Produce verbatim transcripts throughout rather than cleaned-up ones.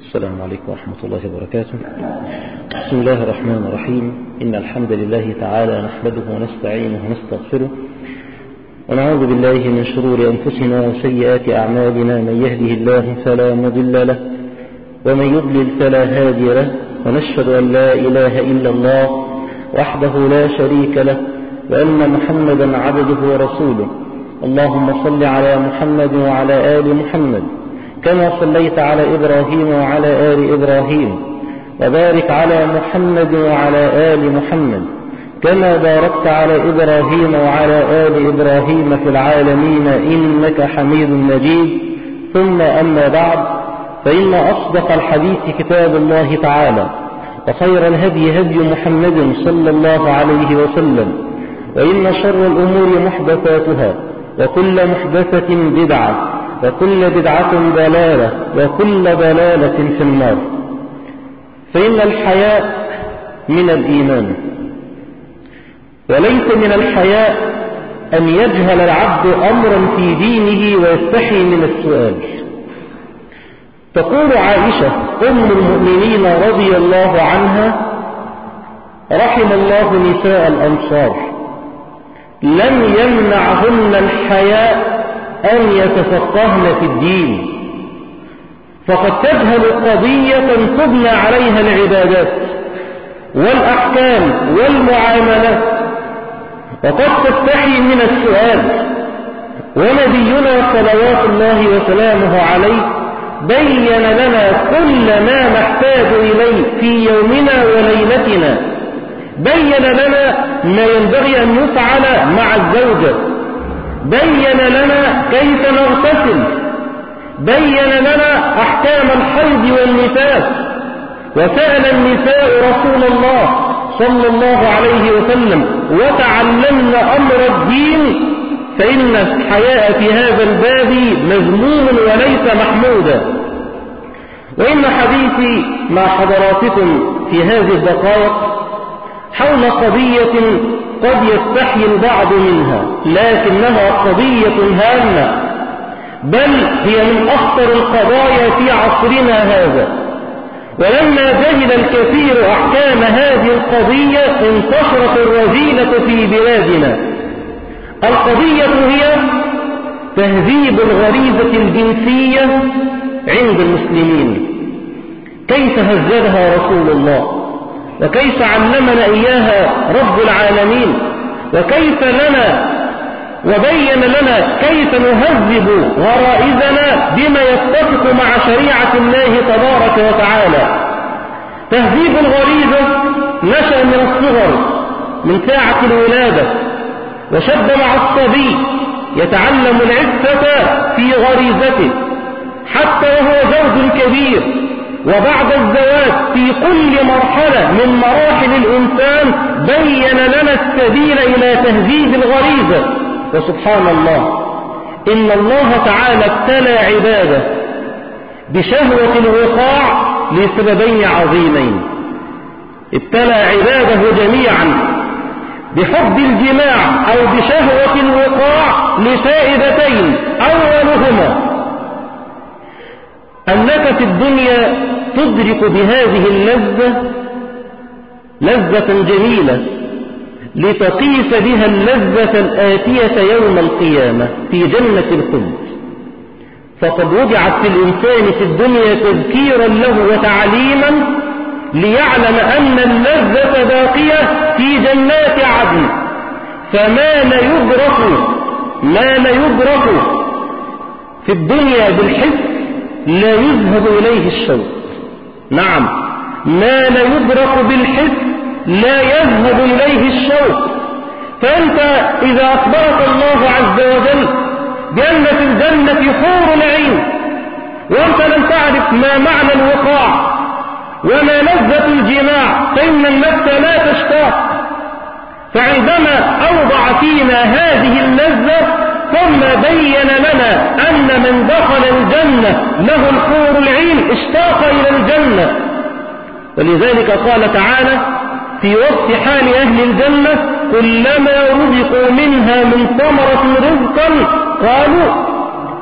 السلام عليكم ورحمة الله وبركاته. بسم الله الرحمن الرحيم. إن الحمد لله تعالى نحمده ونستعينه ونستغفره ونعوذ بالله من شرور أنفسنا وسيئات أعمالنا. من يهده الله فلا مضل له ومن يضلل فلا هادي له، ونشهد أن لا إله إلا الله وحده لا شريك له، وأن محمدا عبده ورسوله. اللهم صل على محمد وعلى آل محمد كما صليت على إبراهيم وعلى آل إبراهيم، وبارك على محمد وعلى آل محمد كما باركت على إبراهيم وعلى آل إبراهيم في العالمين إنك حميد مجيد. ثم أما بعد، فإن أصدق الحديث كتاب الله تعالى، وخير الهدي هدي محمد صلى الله عليه وسلم، وإن شر الأمور محدثاتها، وكل محدثة بدعة، وكل بدعة ضلالة، وكل ضلالة في النار. فإن الحياء من الإيمان، وليس من الحياء أن يجهل العبد أمرا في دينه ويستحي من السؤال. تقول عائشة أم المؤمنين رضي الله عنها: رحم الله نساء الأنصار لم يمنعهن الحياء أن يتفقهن في الدين، فقد تجهل قضية تبنى عليها العبادات والأحكام والمعاملات، وقد تستحي من السؤال. ونبينا صلوات الله وسلامه عليه بين لنا كل ما نحتاج إليه في يومنا وليلتنا، بين لنا ما ينبغي أن يفعل مع الزوجة، بين لنا كيف نغتسل، بين لنا أحكام الحيض والنفاس، وسأل النساء رسول الله صلى الله عليه وسلم وتعلمنا أمر الدين. فإن الحياء في هذا الباب مذموم وليس محمودا. وإن حديثي مع حضراتكم في هذه الدقائق حول قضية قد يستحي البعض منها، لكنها قضية هامة، بل هي من أخطر القضايا في عصرنا هذا. ولما جهل الكثير أحكام هذه القضية انتشرت الرذيلة في بلادنا. القضية هي تهذيب الغريزة الجنسية عند المسلمين. كيف هذبها رسول الله، وكيف علمنا إياها رب العالمين، وكيف لنا وبين لنا كيف نهذب غرائزنا بما يتفق مع شريعة الله تبارك وتعالى. تهذيب الغريزة نشأ من الصغر، من ساعة الولادة، وشب مع الصبي يتعلم العفة في غريزته حتى وهو زوج كبير، وبعد الزواج في كل مرحلة من مراحل الإنسان بين لنا السبيل إلى تهذيب الغريزة. وسبحان الله، إن الله تعالى ابتلى عباده بشهوة الوقاع لسببين عظيمين. ابتلى عباده جميعا بحب الجماع أو بشهوة الوقاع لفائدتين. أولهما أنك في الدنيا تدرك بهذه اللذة لذة جميلة لتقيس بها اللذة الآتية يوم القيامة في جنة الخلد. فقد وضعت في الإنسان في الدنيا تذكيرا له وتعليما ليعلم أن اللذة باقية في جنات عدن. فما لا يدرك ما لا يدرك في الدنيا بالحس لا يذهب إليه الشوق. نعم، ما لا يدرك بالحس لا يذهب إليه الشوق. فأنت إذا أخبرك الله عز وجل بأن في الجنة حور العين، وأنت لم تعرف ما معنى الوقاع وما لذة الجماع، فإن النفس لا تشتاق. فعندما أوضع فينا هذه اللذة ثم بين لنا أن من دخل الجنة له الحور العين اشتاق إلى الجنة. ولذلك قال تعالى في وصف حال أهل الجنة: كلما رزقوا منها من ثمرة رزقا قالوا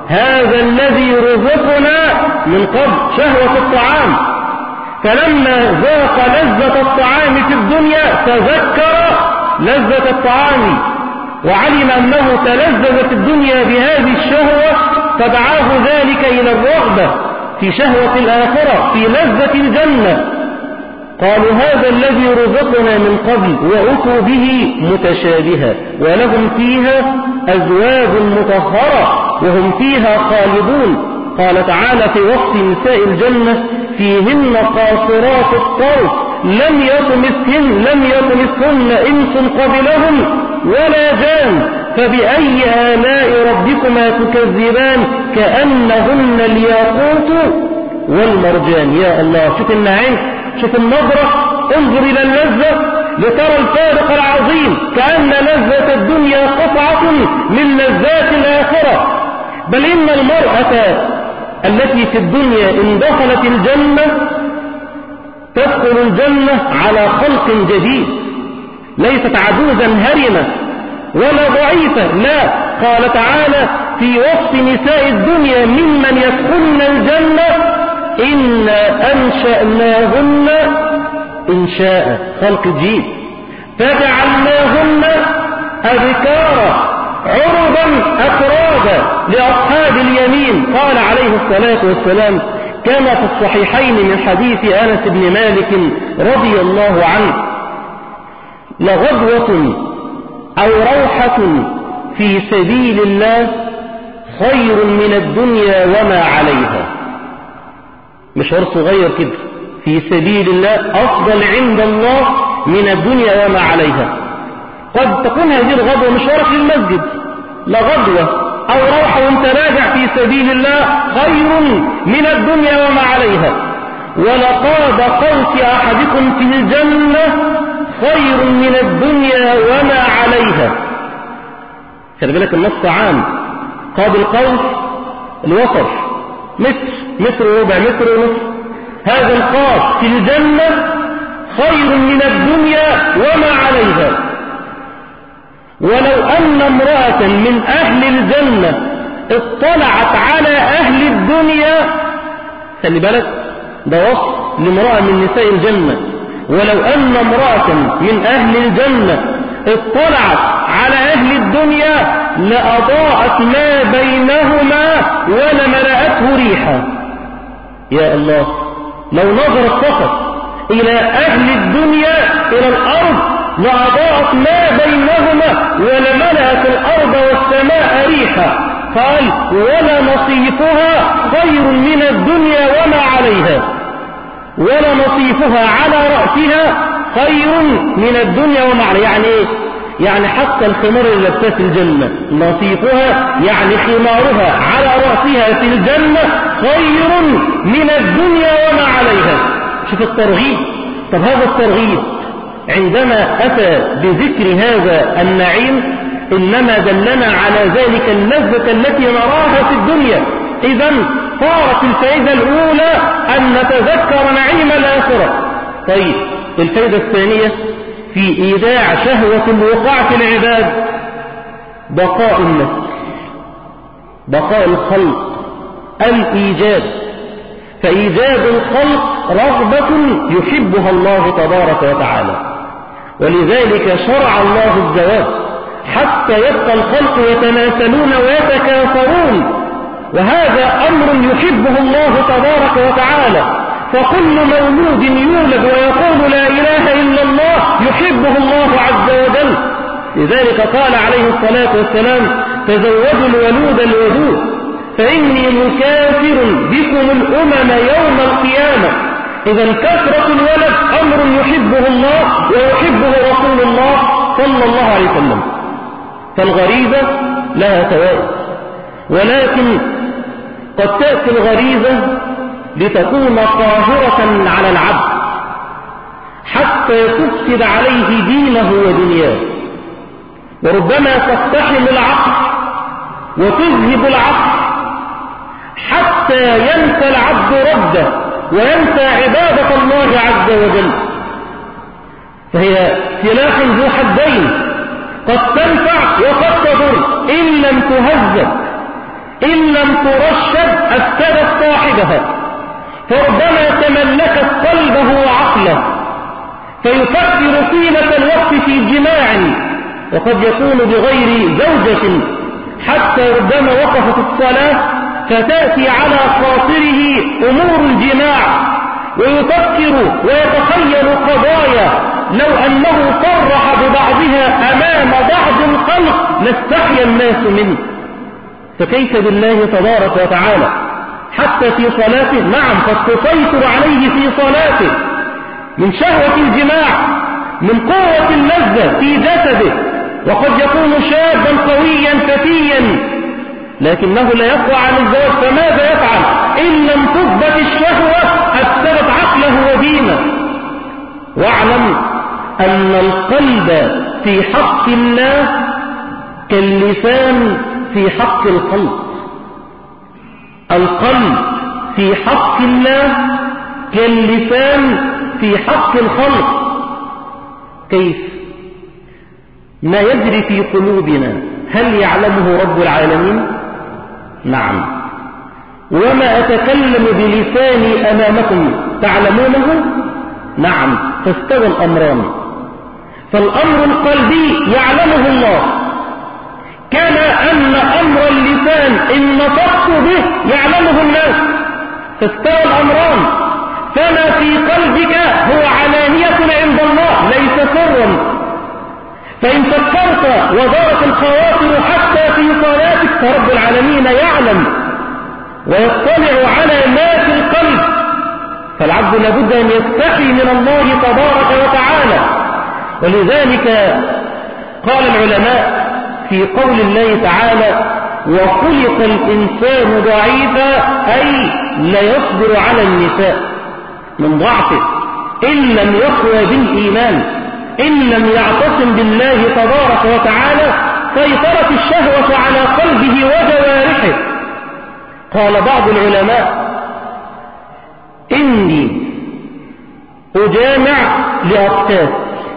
هذا الذي رزقنا من قبل، شهوة الطعام. فلما ذاق لذة الطعام في الدنيا تذكر لذة الطعام وعلم أنه تلذذ في الدنيا بهذه الشهوة، فدعاه ذلك إلى الرغبة في شهوة الآخرة في لذة الجنة. قالوا هذا الذي رزقنا من قبل وأتوا به متشابها ولهم فيها أزواج مطهرة وهم فيها خالدون. قال تعالى في وصف نساء الجنة فيهن قاصرات الطرف لم يطمثهن لم يطمثهن إنس قبلهم ولا جان فبأي آلاء ربكما تكذبان كأنهن الياقوت والمرجان. يا الله، شوف النعيم، شوف النظرة، انظر إلى اللذة لترى الفارق العظيم، كأن لذة الدنيا قطعة من لذات الآخرة. بل إن المرأة التي في الدنيا إن دخلت الجنة تدخل الجنة على خلق جديد، ليست عجوزا هرمة ولا ضعيفة، لا. قال تعالى في وصف نساء الدنيا ممن يدخلن الجنة إنا أنشأناهن إنشاء، خلق جديد، فجعلناهن أبكارا عربا أترابا لأصحاب اليمين. قال عليه الصلاة والسلام كما في الصحيحين من حديث أنس بن مالك رضي الله عنه: لغدوة أو روحة في سبيل الله خير من الدنيا وما عليها. مشوار صغير كده في سبيل الله أفضل عند الله من الدنيا وما عليها. قد تكون هذه الغدوة مشوارك للمسجد، لغدوة أو روحة وانت راجع في سبيل الله خير من الدنيا وما عليها. ولقاب قوس أحدكم في الجنة خير من الدنيا وما عليها. خلي بالك النص عام، قاب القوس الوسط متر متر وربع متر ونصف، هذا القاب في الجنة خير من الدنيا وما عليها. ولو أن امرأة من أهل الجنة اطلعت على أهل الدنيا، خلي بالك ده وصف لامرأة من نساء الجنة، ولو أن امرأة من أهل الجنة اطلعت على أهل الدنيا لأضاءت ما بينهما ولملأته ريحا. يا الله، لو نظرت فقط إلى أهل الدنيا إلى الأرض لأضاءت ما بينهما ولملأت الأرض والسماء ريحا. قال ولنصيفها خير من الدنيا وما عليها، ولنصيفها على رأسها خير من الدنيا وما عليها. يعني ايه؟ يعني حتى الخمار اللي لبسها في الجنة نصيفها يعني خمارها على رأسها في الجنة خير من الدنيا وما عليها. شوف الترغيب. طب هذا الترغيب عندما أتى بذكر هذا النعيم إنما دلنا على ذلك اللذة التي نراها في الدنيا. إذن صارت الفائدة الأولى أن نتذكر نعيم الآخرة. طيب الفائدة الثانية في إيداع شهوة الوقوع في العباد بقاء النفس، بقاء الخلق، الإيجاد. فإيجاد الخلق رغبة يحبها الله تبارك وتعالى، ولذلك شرع الله الزواج حتى يبقى الخلق يتناسلون ويتكاثرون، وهذا أمر يحبه الله تبارك وتعالى. فكل مولود يولد ويقول لا إله إلا الله يحبه الله عز وجل. لذلك قال عليه الصلاة والسلام تزوجوا الولود الودود فإني مكافر بكم الأمم يوم القيامة. إذا كثرة الولد أمر يحبه الله ويحبه رسول الله صلى الله عليه وسلم. فالغريزة لها فوائد، ولكن قد تأتي الغريزة لتكون قاهرة على العبد حتى تفسد عليه دينه ودنياه، وربما تقتحم العقل وتذهب العقل حتى ينسى العبد ربه وينسى عبادة الله عز وجل. فهي سلاح ذو حدين، قد تنفع وقد تضر إن لم تهذب، إن لم ترشد أفسدت صاحبها، فربما تملكت قلبه وعقله فيفكر طيلة الوقت في جماع، وقد يكون بغير زوجة، حتى ربما وقفت الصلاة فتأتي على خاطره أمور الجماع ويفكر ويتخيل قضايا لو أنه صرح ببعضها أمام بعض الخلق لاستحيا الناس منه، فكيف بالله تبارك وتعالى حتى في صلاته؟ نعم، قد تسيطر عليه في صلاته من شهوة الجماع، من قوة اللذة في جسده، وقد يكون شابا قويا فتيا لكنه لا يقوى عن الزواج، فماذا يفعل؟ إن لم تثبت الشهوة أفسدت عقله ودينه. واعلم أن القلب في حق الله كاللسان في حق الخلق. القلب في حق الله كاللسان في حق الخلق. كيف؟ ما يجري في قلوبنا هل يعلمه رب العالمين؟ نعم. وما أتكلم بلساني أمامكم تعلمونه؟ نعم. فاستوى الأمران، فالأمر القلبي يعلمه الله، كما أن أمر اللسان إن نطقت به يعلمه الناس، فاستوى الأمران. فما في قلبك هو علانية عند الله ليس سرا، فإن فكرت ودارت الخواطر حتى في صلاتك فرب العالمين يعلم ويطلع على ما في القلب، فالعبد لابد أن يستحي من الله تبارك وتعالى. ولذلك قال العلماء في قول الله تعالى وخلق الإنسان ضعيفا، أي لا يصبر على النساء من ضعفه إن لم يقوى بالإيمان، إن لم يعتصم بالله تبارك وتعالى سيطرت الشهوة على قلبه وجوارحه. قال بعض العلماء إني أجامع لأقتات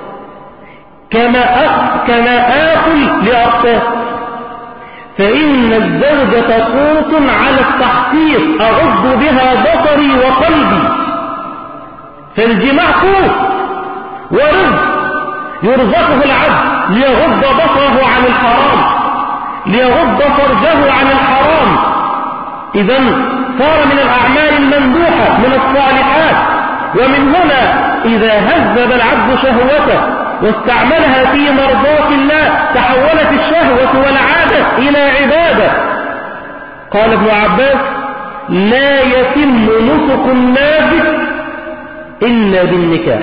كما كما آكل لأقتات، فإن الزوجة قوت على التحقيق أغض بها بصري وقلبي، فالجماع قوت ورزق يرزقه العبد ليغض بصره عن الحرام، ليغض فرجه عن الحرام. إذن صار من الأعمال الممدوحة من الصالحات. ومن هنا إذا هذب العبد شهوته واستعملها في مرضاة الله تحولت الشهوة والعادة إلى عبادة. قال ابن عباس لا يتم نسك النابت إلا بالنكاح.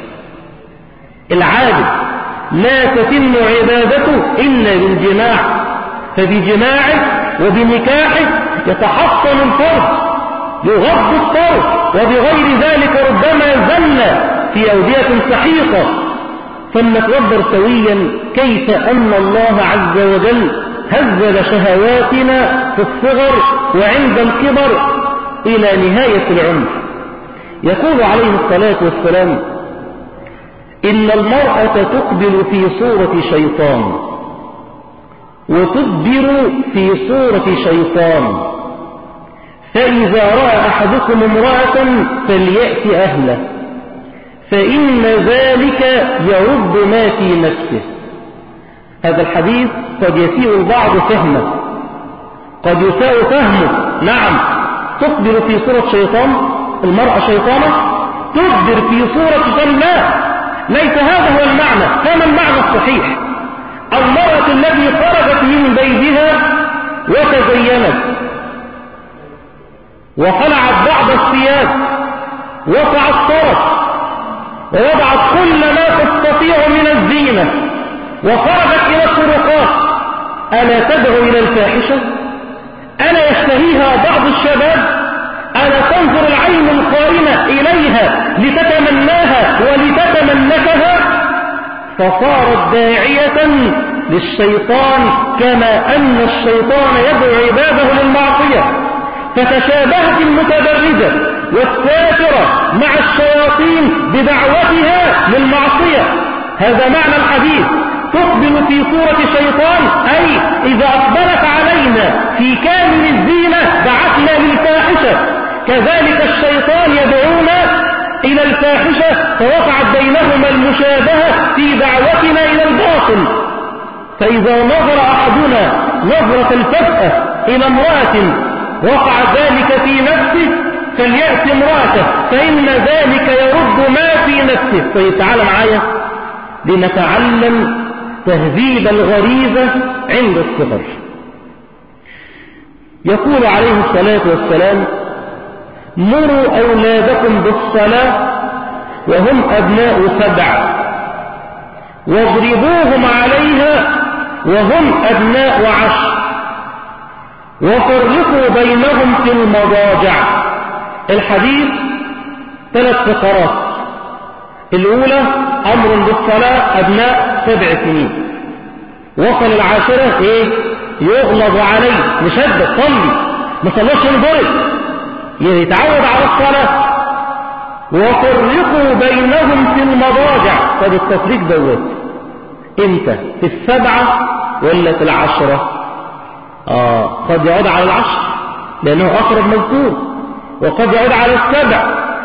العابد لا تتم عبادته إلا بالجماع، فبجماعه وبنكاحه يتحصن الفرج، يغض الطرف، وبغير ذلك ربما زل في أودية سحيقة. فلنتدبر سويا كيف أن الله عز وجل هزل شهواتنا في الصغر وعند الكبر إلى نهاية العمر. يقول عليه الصلاة والسلام إن المرأة تقبل في صورة شيطان وتدبر في صورة شيطان، فإذا رأى أحدكم امرأة فليأت أهله، فإن ذلك يرد ما في نفسه. هذا الحديث قد يسيء البعض فهمه، قد يساء فهمه. نعم، تقبل في صورة شيطان، المرأة شيطانة تدبر في صورة شيطان، لا، ليس هذا هو المعنى. كما المعنى الصحيح المرأة التي خرجت من بيتها وتزينت وخلعت بعض الثياب وتعطرت ووضعت كل ما تستطيع من الزينة وخرجت إلى الطرقات، ألا تدعو إلى الفاحشة؟ ألا يشتهيها بعض الشباب؟ ألا تنظر العين القائمة إليها لتتمناها ولتتملكها؟ فصارت داعية للشيطان كما أن الشيطان يدعو عباده للمعصية، فتشابهت المتبرجة والسافرة مع الشياطين بدعوتها للمعصية. هذا معنى الحديث. تقبل في صورة شيطان، أي إذا أقبلت علينا في كامل الزينة دعتنا للفاحشة، كذلك الشيطان يدعونا إلى الفاحشة، فوقعت بينهما المشابهة في دعوتنا إلى الباطل. فإذا نظر أحدنا نظرة الفجأة إلى امرأة وقع ذلك في نفسه فليأتي امرأته، فإن ذلك يرد ما في نفسه. طيب تعال معايا لنتعلم تهذيب الغريزة عند الصغر. يقول عليه الصلاة والسلام: مروا أولادكم بالصلاة وهم أبناء سبع، واضربوهم عليها وهم أبناء عشر، وفرقوا بينهم في المضاجع. الحديث ثلاث فقرات. الأولى أمر بالصلاة أبناء سبع سنين، وصل العاشرة إيه؟ يغلظ عليه، مشدد، صلي، ما صلاش ينضرب، يتعود على الصلاة. وفرقوا بينهم في المضاجع. طب التفريق دوت امتى؟ في السبعة ولا في العشرة؟ آه قد يعود على العشر لأنه أقرب مذكور، وقد يعود على السبع،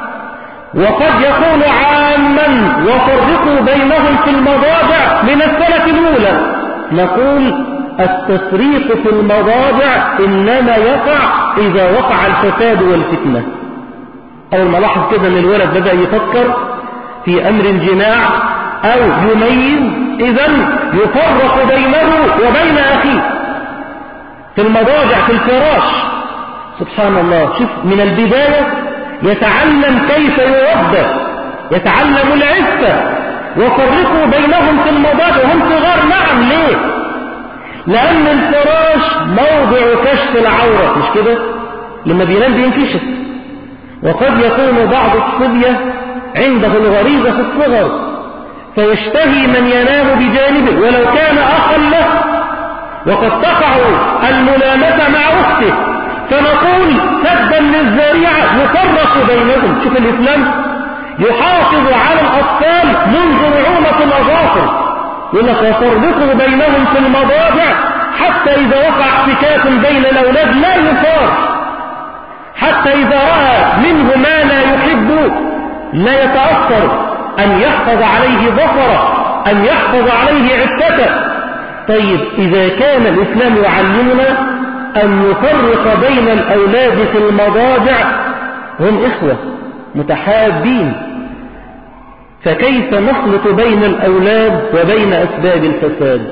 وقد يكون عاما وفرقوا بينهم في المضاجع من السنة الأولى. نقول التفريق في المضاجع إنما يقع إذا وقع الفساد والفتنة. أول ما لاحظ كده أن الولد بدأ يفكر في أمر الجماع أو يميز، إذن يفرق بينه وبين أخيه في المضاجع في الفراش. سبحان الله، شوف من البداية يتعلم كيف يوضع، يتعلم العفة. وفرقوا بينهم في المضاجع وهم صغار. نعم، ليه؟ لأن الفراش موضع كشف العورة، مش كده؟ لما بينام بينكشف. وقد يكون بعض الصبية عنده الغريزة في الصغر فيشتهي من ينام بجانبه ولو كان أخا له، وقد تقع الملامسة مع أخته، فنقول سدا للذريعة يفرق بينهم. شوف الإسلام يحافظ على الأطفال منذ رعومة الأظافر، يقول لك وفرقوا بينهم في المضاجع حتى إذا وقع احتكاك بين الأولاد لا يثار، حتى إذا رأى منه ما لا يحب لا يتأثر، أن يحفظ عليه ظفره، أن يحفظ عليه عفته. طيب إذا كان الإسلام يعلمنا أن نفرق بين الأولاد في المضاجع، هم إخوة متحابين، فكيف نخلط بين الأولاد وبين أسباب الفساد؟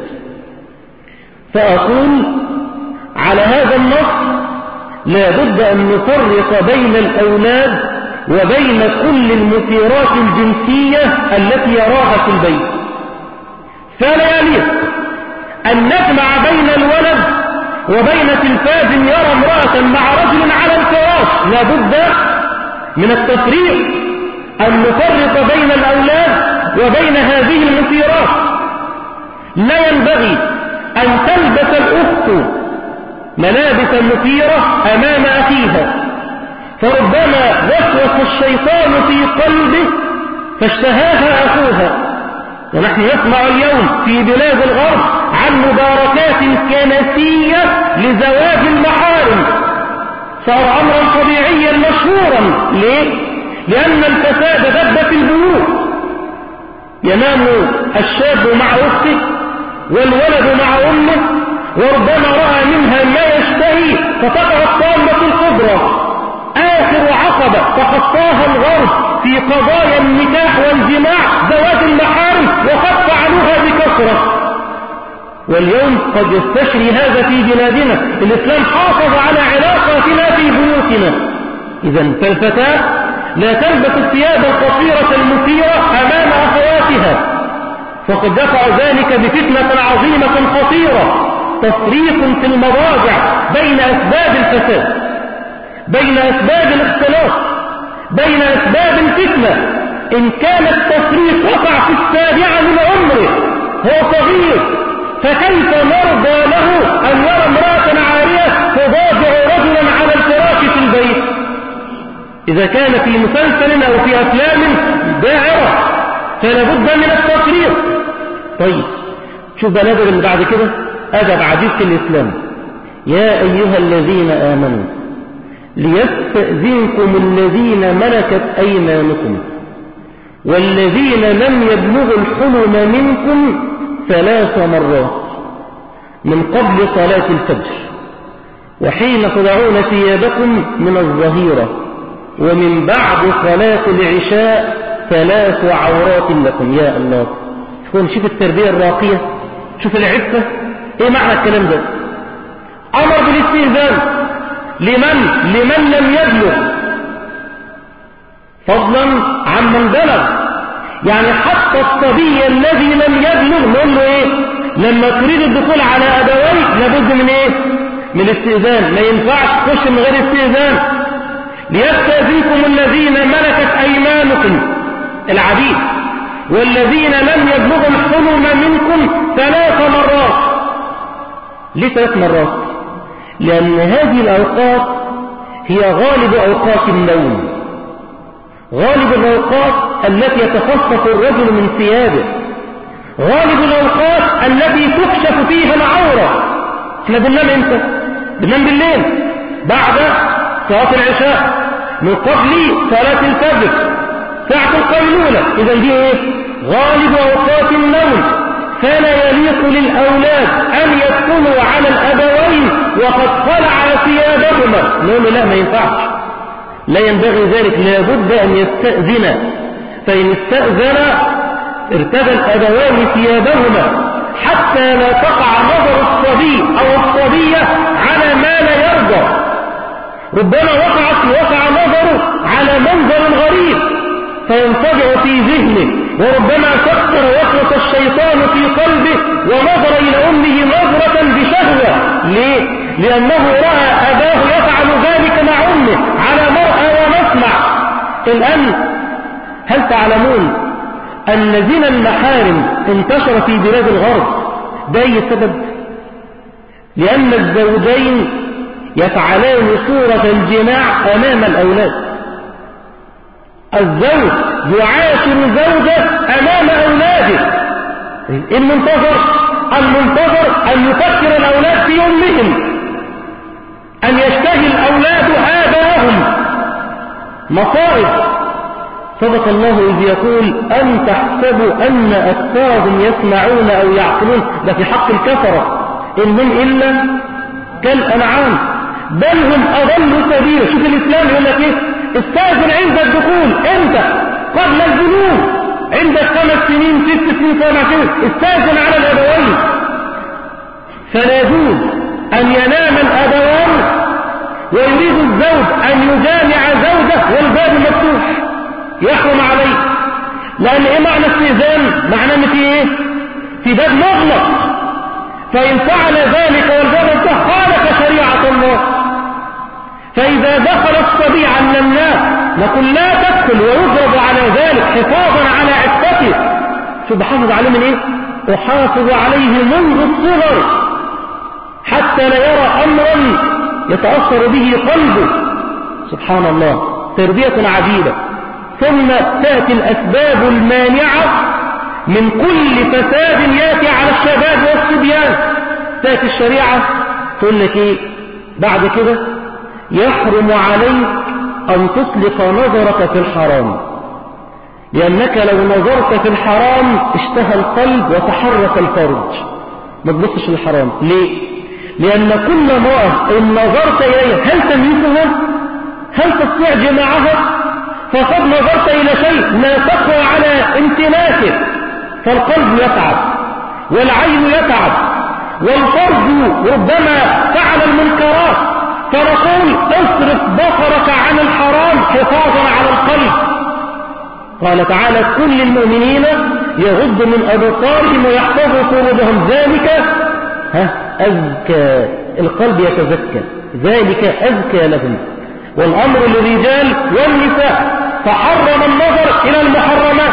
فأقول على هذا النص لا بد أن نفرق بين الأولاد وبين كل المثيرات الجنسية التي يراها في البيت. فلا يليق أن نجمع بين الولد وبين تلفاز يرى امرأة مع رجل على الفراش. لا بد من التفريق، أن نفرق بين الأولاد وبين هذه المثيرات. لا ينبغي أن تلبس الأخت ملابس مثيرة أمام أخيها، فربما وسوس الشيطان في قلبه فاشتهاها أخوها. ونحن نسمع اليوم في بلاد الغرب عن مباركات كنسية لزواج المحارم، صار أمرا طبيعيا مشهورا. ليه؟ لأن الفساد دب في البيوت. ينام الشاب مع أخته والولد مع أمه، وربما رأى منها ما يشتهي فتقع الطامة الكبرى، آخر عقبة تخطاها الغرب في قضايا النكاح والجماع زواج المحارم، وقد فعلوها بكثرة. واليوم قد يستشري هذا في بلادنا. الإسلام حافظ على علاقاتنا في بيوتنا. إذن فالفتاة لا تلبس الثياب القصيرة المثيرة أمام أخواتها، فقد دفع ذلك بفتنة عظيمة خطيرة. تفريق في المضاجع بين أسباب الفساد، بين أسباب الاختلاط، بين أسباب الفتنة. إن كان التفريق وقع في السابعة من عمره هو صغير، فكيف نرضى له أن يرى امرأة عارية تضاجع رجلا على الفراش في البيت؟ إذا كان في مسلسل أو في أفلام داعرة فلا بد من التفريق. طيب شوف بلاد اللي بعد كده أدب عجيب في الإسلام. يا أيها الذين آمنوا ليستأذنكم الذين ملكت أيمانكم والذين لم يبلغوا الحلم منكم ثلاث مرات من قبل صلاة الفجر وحين تضعون ثيابكم من الظهيرة ومن بعد صلاة العشاء ثلاث عورات لكم. يا الله، شوف التربية الراقية، شوف العفة. ايه معنى الكلام ده؟ امر بالاستئذان لمن لمن لم يبلغ، فضلا عن من بلغ. يعني حتى الصبي الذي لم يبلغ نقول له ايه؟ لما تريد الدخول على ابويك لابد من ايه؟ من الاستئذان. ما ينفعش تخش من غير استئذان. ليستأذنكم الذين ملكت ايمانكم العبيد والذين لم يبلغوا الحلم منكم ثلاث مرات. ليه ثلاث مرات؟ لأن هذه الأوقات هي غالب أوقات النوم، غالب الأوقات التي يتخصص الرجل من ثيابه، غالب الأوقات التي تكشف فيها العورة. احنا بننام امتى؟ بننام بالليل بعد صلاة العشاء من قبل صلاة الفجر ساعة القيلولة. إذا دي ايه؟ غالب أوقات النوم. فلا يليق للأولاد أن يدخلوا على الأبوين وقد خلع ثيابهما. نقول لا، ما ينفعش، لا ينبغي ذلك، لابد أن يستأذن. فإن استأذن ارتدى الأبوان ثيابهما حتى لا تقع نظر الصبي أو الصبية على ما لا يرضى. ربما وقعت وقع نظره على منظر غريب فينطبع في ذهنه، وربما فكر وسوس الشيطان في قلبه ونظر إلى أمه نظرة بشهوة. ليه؟ لأنه رأى أباه يفعل ذلك مع أمه على مرأى ومسمع. الآن هل تعلمون أن زنا المحارم انتشر في بلاد الغرب؟ ده أي سبب؟ لأن الزوجين يفعلان صورة الجماع أمام الأولاد. الزوج يعاشر زوجه أمام أولاده. المنتظر المنتظر أن يفكر الأولاد في أمهم، أن يشتهي الأولاد آباءهم. مصائب. صدق الله إذ يقول أن تحسبوا أن أكثرهم يسمعون أو يعقلون. ده في حق الكفرة، إن هم إلا كالأنعام بل هم أضل سبيلا. شوف الإسلام يقول لك إيه؟ استأذن عند الدخول. امتى؟ قبل البلوغ، عندك خمس سنين ست سنين سبع سنين استأذن على الأبوين. فلا يجوز أن ينام الأبوان ويريد الزوج أن يجامع زوجه والباب مفتوح، يحرم عليه. لأن إيه معنى استئذان؟ معنى أن في إيه؟ في باب مغلق. فإن فعل ذلك والباب مفتوح خالف شريعة الله. فإذا دخل الصبي علمناه نقول لا تدخل، ويضرب على ذلك حفاظا على عفته. شو بحافظ عليه من ايه؟ احافظ عليه منذ الصغر حتى لا يرى امرا يتأثر به قلبه. سبحان الله، تربية عجيبة. ثم تأتي الأسباب المانعة من كل فساد يأتي على الشباب والصبيان. تأتي الشريعة تقول لك ايه بعد كده؟ يحرم عليك أن تطلق نظرك في الحرام، لأنك لو نظرت في الحرام اشتهى القلب وتحرك الفرج. ما تبصش للحرام. ليه؟ لأن كل امرأة إن نظرت إليها هل تميزها؟ هل تستطيع جماعها؟ فقد نظرت إلى شيء لا تقوى على امتلاكه، فالقلب يتعب والعين يتعب والفرج ربما فعل المنكرات. فنقول اصرف بصرك عن الحرام حفاظا على القلب. قال تعالى كل المؤمنين يغض من أبصارهم ويحفظوا فروجهم، ذلك ها أزكى، القلب يتزكى، ذلك أزكى لهم. والأمر للرجال والنساء، فحرم النظر إلى المحرمات،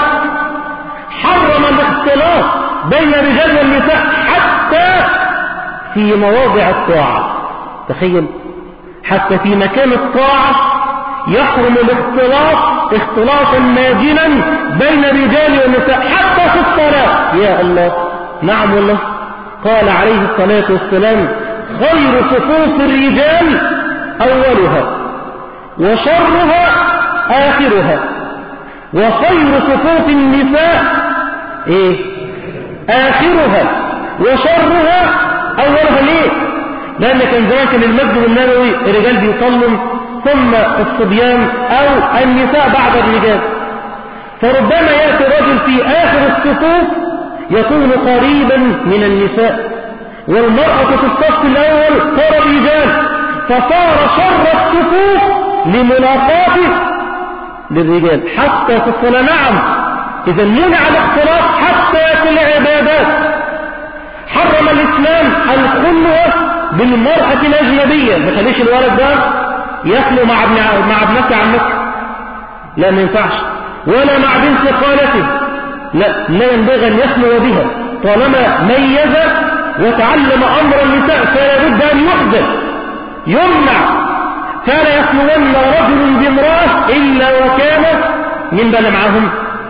حرم الاختلاط بين الرجال والنساء حتى في مواضع الطاعة. تخيل، حتى في مكان الطاعة يحرم الاختلاط اختلاطا ماجنا بين الرجال والنساء حتى في الصلاة. يا الله، نعم والله. قال عليه الصلاة والسلام خير صفوف الرجال أولها وشرها آخرها وخير صفوف النساء إيه؟ آخرها وشرها أولها. ليه؟ لأن كان زمان كان المسجد النبوي الرجال بيصلوا ثم الصبيان أو النساء بعد الرجال، فربما يأتي رجل في آخر الصفوف يكون قريبا من النساء، والمرأة في الصف الأول صار رجال، فصار شر الصفوف لملاقاته للرجال حتى في الصلاة. نعم، إذا منع الاختلاط حتى في العبادات. حرم الإسلام الخلوة بالمرأة الأجنبية، ما خليش الولد ده يخلو مع ابن مع ابنته عمته، لا ما ينفعش، ولا مع بنت خالته، لا لا ينبغي أن يخلو بها طالما ميز وتعلم أمر النساء، فلا بد أن يحدث يمنع. فلا يخلون رجل بامرأة إلا وكان من بل معهم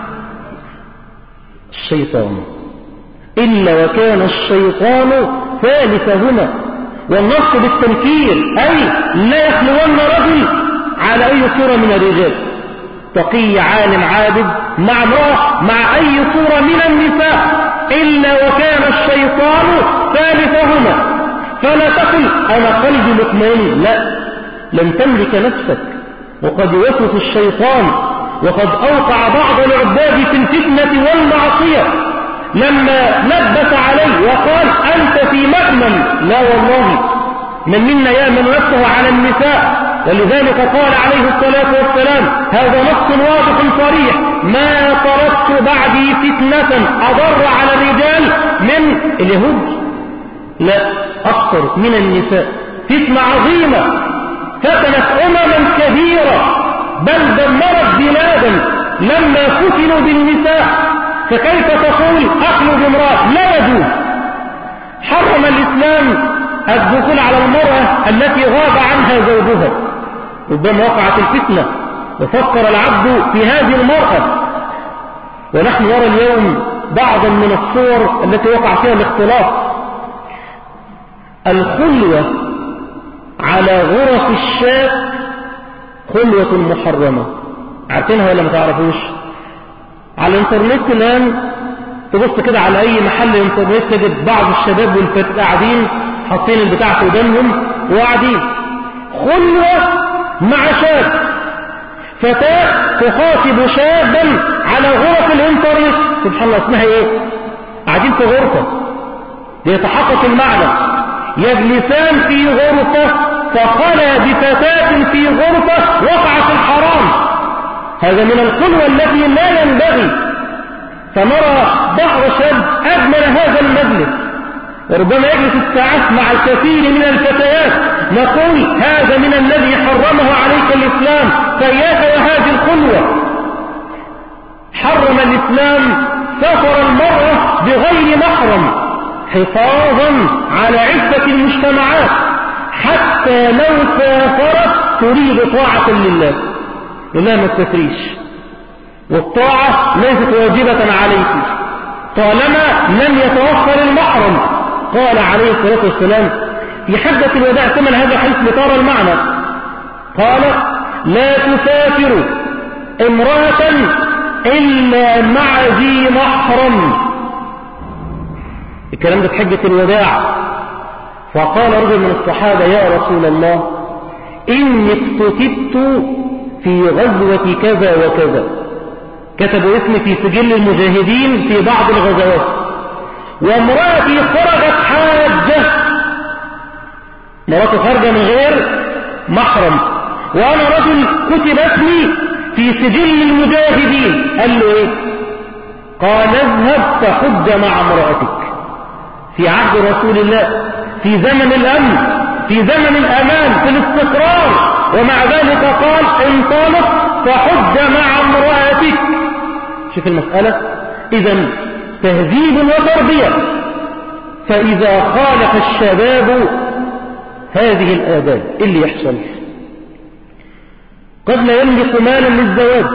الشيطان، إلا وكان الشيطان ثالثهما، والنص بالتنكير أي لا يخلون رجل على أي صورة من الرجال، تقي عالم عابد مع امرأة مع أي صورة من النساء، إلا وكان الشيطان ثالثهما. فلا تقل أنا قلبي مطمئن، لا، لن تملك نفسك، وقد يوسوس الشيطان، وقد أوقع بعض العباد في الفتنة والمعصية لما لبس عليه وقال أنت في مأمن. لا والله، من منا يأمن نفسه على النساء، ولذلك قال عليه الصلاة والسلام هذا نص واضح صريح ما تركت بعدي فتنة أضر على الرجال من اليهود، لا أكثر من النساء، فتنة عظيمة فتنت أمما كبيرة بل دمرت بلادا لما فتنوا بالنساء. فكيف تقول أخلو بامرأة؟ لا يجوز. حرم الإسلام الدخول على المرأة التي غاب عنها زوجها، ربما وقعت الفتنة وفكر العبد في هذه المرأة، ونحن نرى اليوم بعضا من الصور التي وقع فيها الاختلاط. الخلوة على غرف الشاب خلوة محرمة، عارفينها ولا ما تعرفوش؟ على الانترنت الآن تبص كده على أي محل انترنت تجد بعض الشباب والفتاة قاعدين حاطين البتاع في ودانهم وقاعدين خلوة مع شاب، فتاة تخاطب شابا على غرف الانترنت، سبحان الله اسمها ايه؟ قاعدين في غرفة ليتحقق المعنى، يجلسان في غرفة فخلى بفتاة في غرفة وقع في الحرام. هذا من الخلوة التي لا ينبغي. فنرى بعض شاب أجمل هذا المجلس وربما يجلس الساعات مع الكثير من الفتيات، نقول هذا من الذي حرمه عليك الإسلام، فإياك وهذه الخلوة. حرم الإسلام سفر المرأة بغير محرم حفاظا على عفة المجتمعات، حتى لو سافرت تريد طاعة لله لله ما تسافريش، والطاعة ليست واجبة عليك طالما لم يتوفر المحرم. قال عليه الصلاة والسلام في حجة الوداع ثمن هذا الحديث لترى المعنى، قال لا تسافر امرأة إلا مع ذي محرم. الكلام ده في حجة الوداع. فقال رجل من الصحابة يا رسول الله إني اكتتبت في غزوة كذا وكذا، كتبوا اسمي في سجل المجاهدين في بعض الغزوات، وامرأتي خرجت حاجة، مرأتي خارجة من غير محرم، وأنا رجل كتب اسمي في سجل المجاهدين. قال له ايه؟ قال اذهب فحج مع امرأتك. في عهد رسول الله، في زمن الأمن، في زمن الأمان، في الاستقرار، ومع ذلك قال انطلق فحج مع امرأتك. شوف المسألة، إذن تهذيب وتربية. فإذا خالف الشباب هذه الآداب اللي يحصل، قد لا يملك مالا للزواج،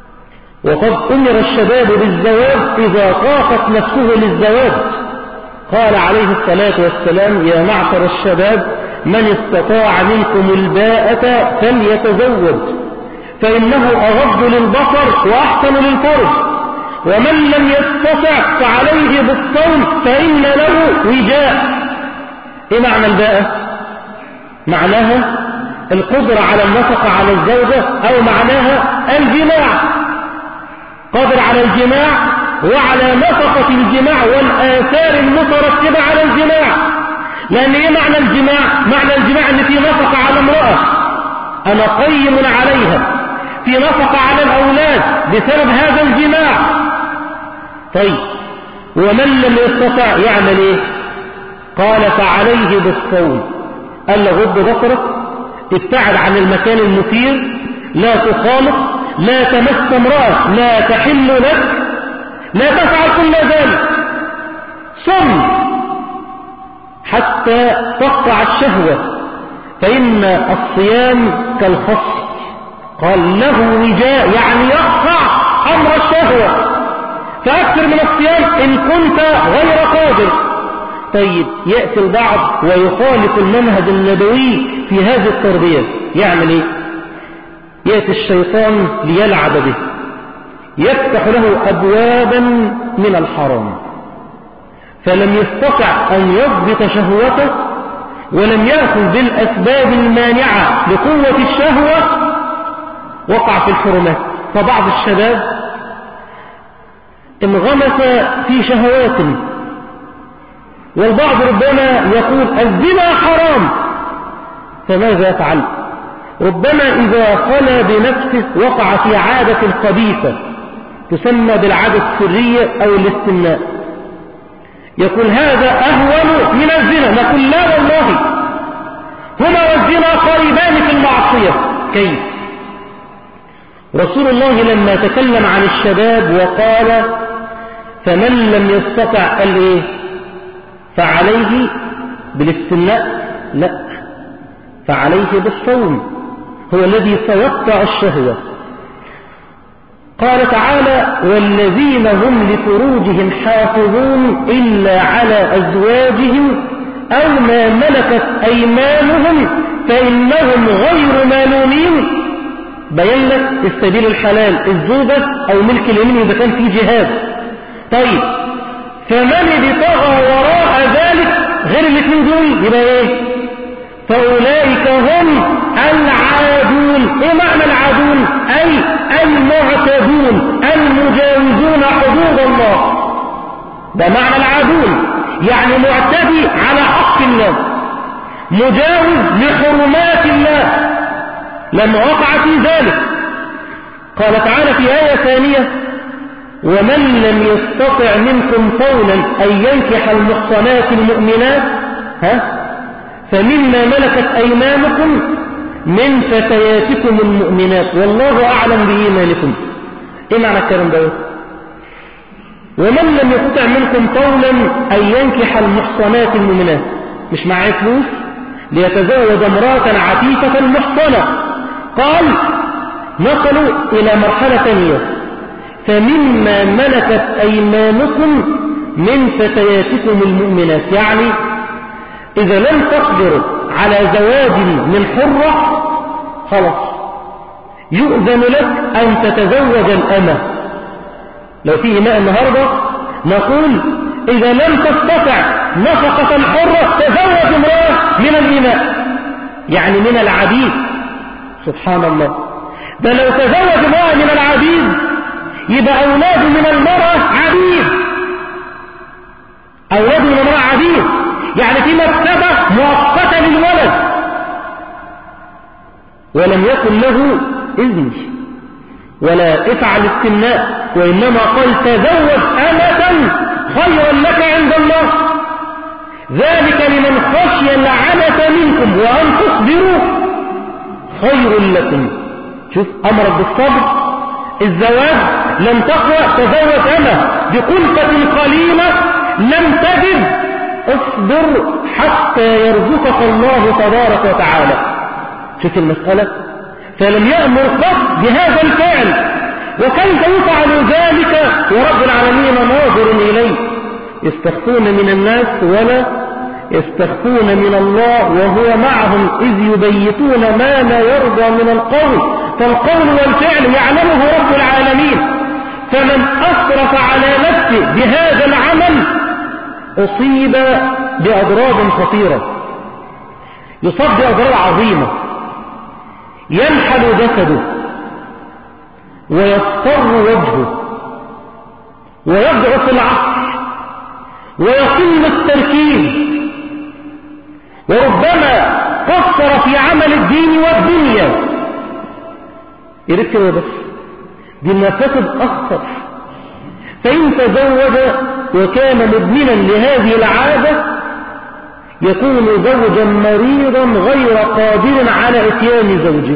وقد أمر الشباب بالزواج إذا طاقت نفسه للزواج. قال عليه الصلاة والسلام يا معشر الشباب من استطاع منكم الباءة فليتزوج فإنه أغض للبصر وأحسن للفرج ومن لم يستطع فعليه بالصوم فإن له وجاء. إيه معنى الباءة؟ معناها القدرة على النفقة على الزوجة أو معناها الجماع، قادر على الجماع وعلى نفقة الجماع والآثار المترتبة على الجماع. لأن إيه معنى الجماع؟ معنى الجماع أن في نفقة على امرأة أنا قيم عليها، في نفقة على الأولاد بسبب هذا الجماع. طيب ومن لم يستطع يعمل إيه؟ قال فعليه بالصوم. قال له غض بصرك، ابتعد عن المكان المثير، لا تخالط، لا تمس امرأة لا تحل لك، لا تفعل كل ذلك، صم حتى تقطع الشهوة فإن الصيام كالخص. قال له وجاء يعني يقطع أمر الشهوة، فأكثر من الصيام إن كنت غير قادر. طيب يأتي البعض ويخالف المنهج النبوي في هذه التربية، يعمل إيه؟ يأتي الشيطان ليلعب به، يفتح له أبوابا من الحرام، فلم يستطع أن يضبط شهوته ولم يأخذ بالأسباب المانعة لقوة الشهوة، وقع في الحرمات. فبعض الشباب انغمس في شهوات، والبعض ربما يقول الزنا حرام، فماذا يفعل؟ ربما إذا خلى بنفسه وقع في عادة قبيحة تسمى بالعادة السرية أو الاستمناء، يقول هذا أهون من الزنا. نقول لا والله، هما والزنا قريبان في المعصية. كيف؟ رسول الله لما تكلم عن الشباب وقال فمن لم يستطع قال إيه؟ فعليه بالاستمناء؟ لا، فعليه بالصوم، هو الذي سيقطع الشهوة. قال تعالى والذين هم لفروجهم حافظون إلا على أزواجهم أو ما ملكت أيمانهم فإنهم غير مالومين. بين لك السبيل الحلال الزوجة أو ملك اليمين إذا كان في جهاد. طيب فمن ابتغى وراء ذلك غير الاثنين دول يبقى ايه؟ فأولئك هم العادون. ايه معنى العادون؟ أي المعتدون المجاوزون حدود الله، ده معنى العادون، يعني معتدي على حق الله، مجاوز لحرمات الله لما وقع في ذلك. قال تعالى في آية ثانية ومن لم يستطع منكم طولا أن ينكح المحصنات المؤمنات ها فمما ملكت أيمانكم من فتياتكم المؤمنات والله أعلم بإيمانكم. إيه معنى الكلام ده؟ ومن لم يستطع منكم طولا أن ينكح المحصنات المؤمنات، مش معاه فلوس ليتزوج امرأة عفيفة محصنة، قال نقلوا إلى مرحلة ثانية فمما ملكت أيمانكم من فتياتكم المؤمنات، يعني إذا لم تقدروا على زواج من حرة خلاص يؤذن لك أن تتزوج الأمة. لو في إماء النهاردة نقول إذا لم تستطع نفقة الحرة تزوج امرأة من الإماء، يعني من العبيد. سبحان الله، ده لو تزوج امرأة من العبيد يبقى أولاده من المرأة عبيد، أولاده من المرأة عبيد، يعني في مرتبة مؤقتة للولد ولم يكن له إذن ولا افعل استمناء، وإنما قال تزوج أمة خيرا لك عند الله، ذلك لمن خشي العنة منكم وأن تصبروا خير لكم. شوف أمرك بالصبر، الزواج لم تقوى تزوج أمة بكلفة قليلة لم تجد، اصبر حتى يرزقك الله تبارك وتعالى. شوف المسألة، فلم يأمر قط بهذا الفعل، وكيف يفعل ذلك ورب العالمين ناظر إليه؟ يستخفون من الناس ولا يستخفون من الله، وهو معهم إذ يبيتون ما لا يرضى من القول، فالقول والفعل يعلمه رب العالمين. فمن أسرف على نفسه بهذا العمل أصيب بأضرار خطيرة، يصاب بأضرار عظيمة، ينحل جسده ويصفر وجهه ويضعف العقل ويقل التركيز، وربما قصر في عمل الدين والدنيا. يريد كده بس دي المفاسد أخطر. فإن تزوج وكان مدمنا لهذه العادة يكون زوجا مريضا غير قادر على اتيان زوجه.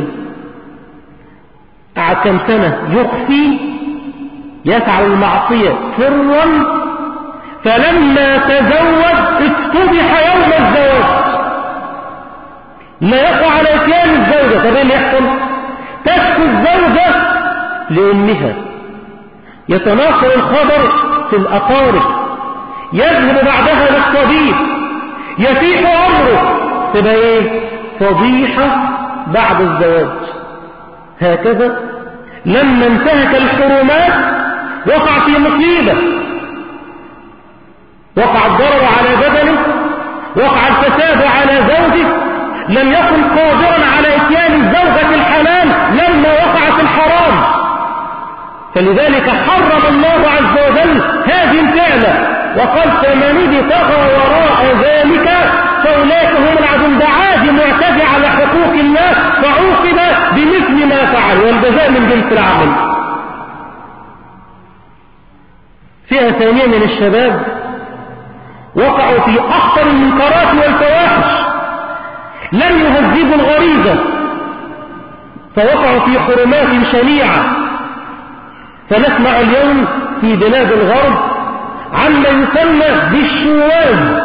قعد كم سنة يخفي يفعل المعصية سرا، فلما تزوج افتضح يوم الزواج، لا يقع على اتيان الزوجة. طب ايه اللي يحصل؟ تشكو الزوجة لأمها، يتناقل الخبر في الأقارب، يذهب بعدها للطبيب، يفيح أمره، تبقى ايه؟ فضيحة بعد الزواج. هكذا لما انتهك الحرمات وقع في مصيبة، وقع الضرر على بدنه، وقع الفساد على زوجه، لم يكن قادرا على اتيان الزوجة الحلال لما وقع في الحرام. فلذلك حرم الله عز وجل هذه الفعلة وقال: فمن ابتغى وراء ذلك فأولئك هم العادون. ده عادي معتدي على حقوق الله فعوقب بمثل ما فعل، والجزاء من جنس العمل. فئة ثانية من الشباب وقعوا في أخطر المنكرات والفواحش، لم يهذبوا الغريزة فوقعوا في حرمات شنيعة. فنسمع اليوم في بلاد الغرب عما يسمى بالشواذ،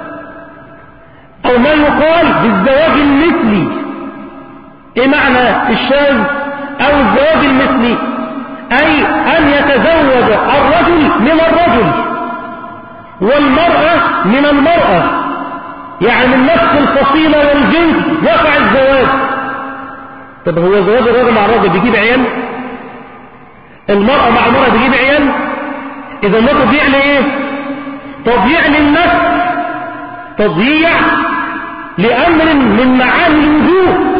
أو ما يقال بالزواج المثلي. إيه معنى الشاذ أو الزواج المثلي؟ أي أن يتزوج الرجل من الرجل والمرأة من المرأة، يعني من نفس الفصيلة والجنس يقع الزواج. طب هو زواج الرجل مع الرجل بيجيب عيال؟ المرأة مع المرأة بيجيب عيال؟ إذا ما تضيع لإيه؟ تضييع للنفس، تضييع لأمر من معاني الوجود.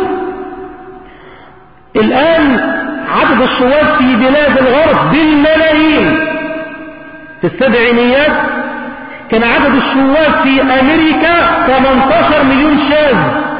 الآن عدد الشواذ في بلاد الغرب بالملايين. في السبعينيات كان عدد الشواذ في أمريكا ثمانية عشر مليون شاذ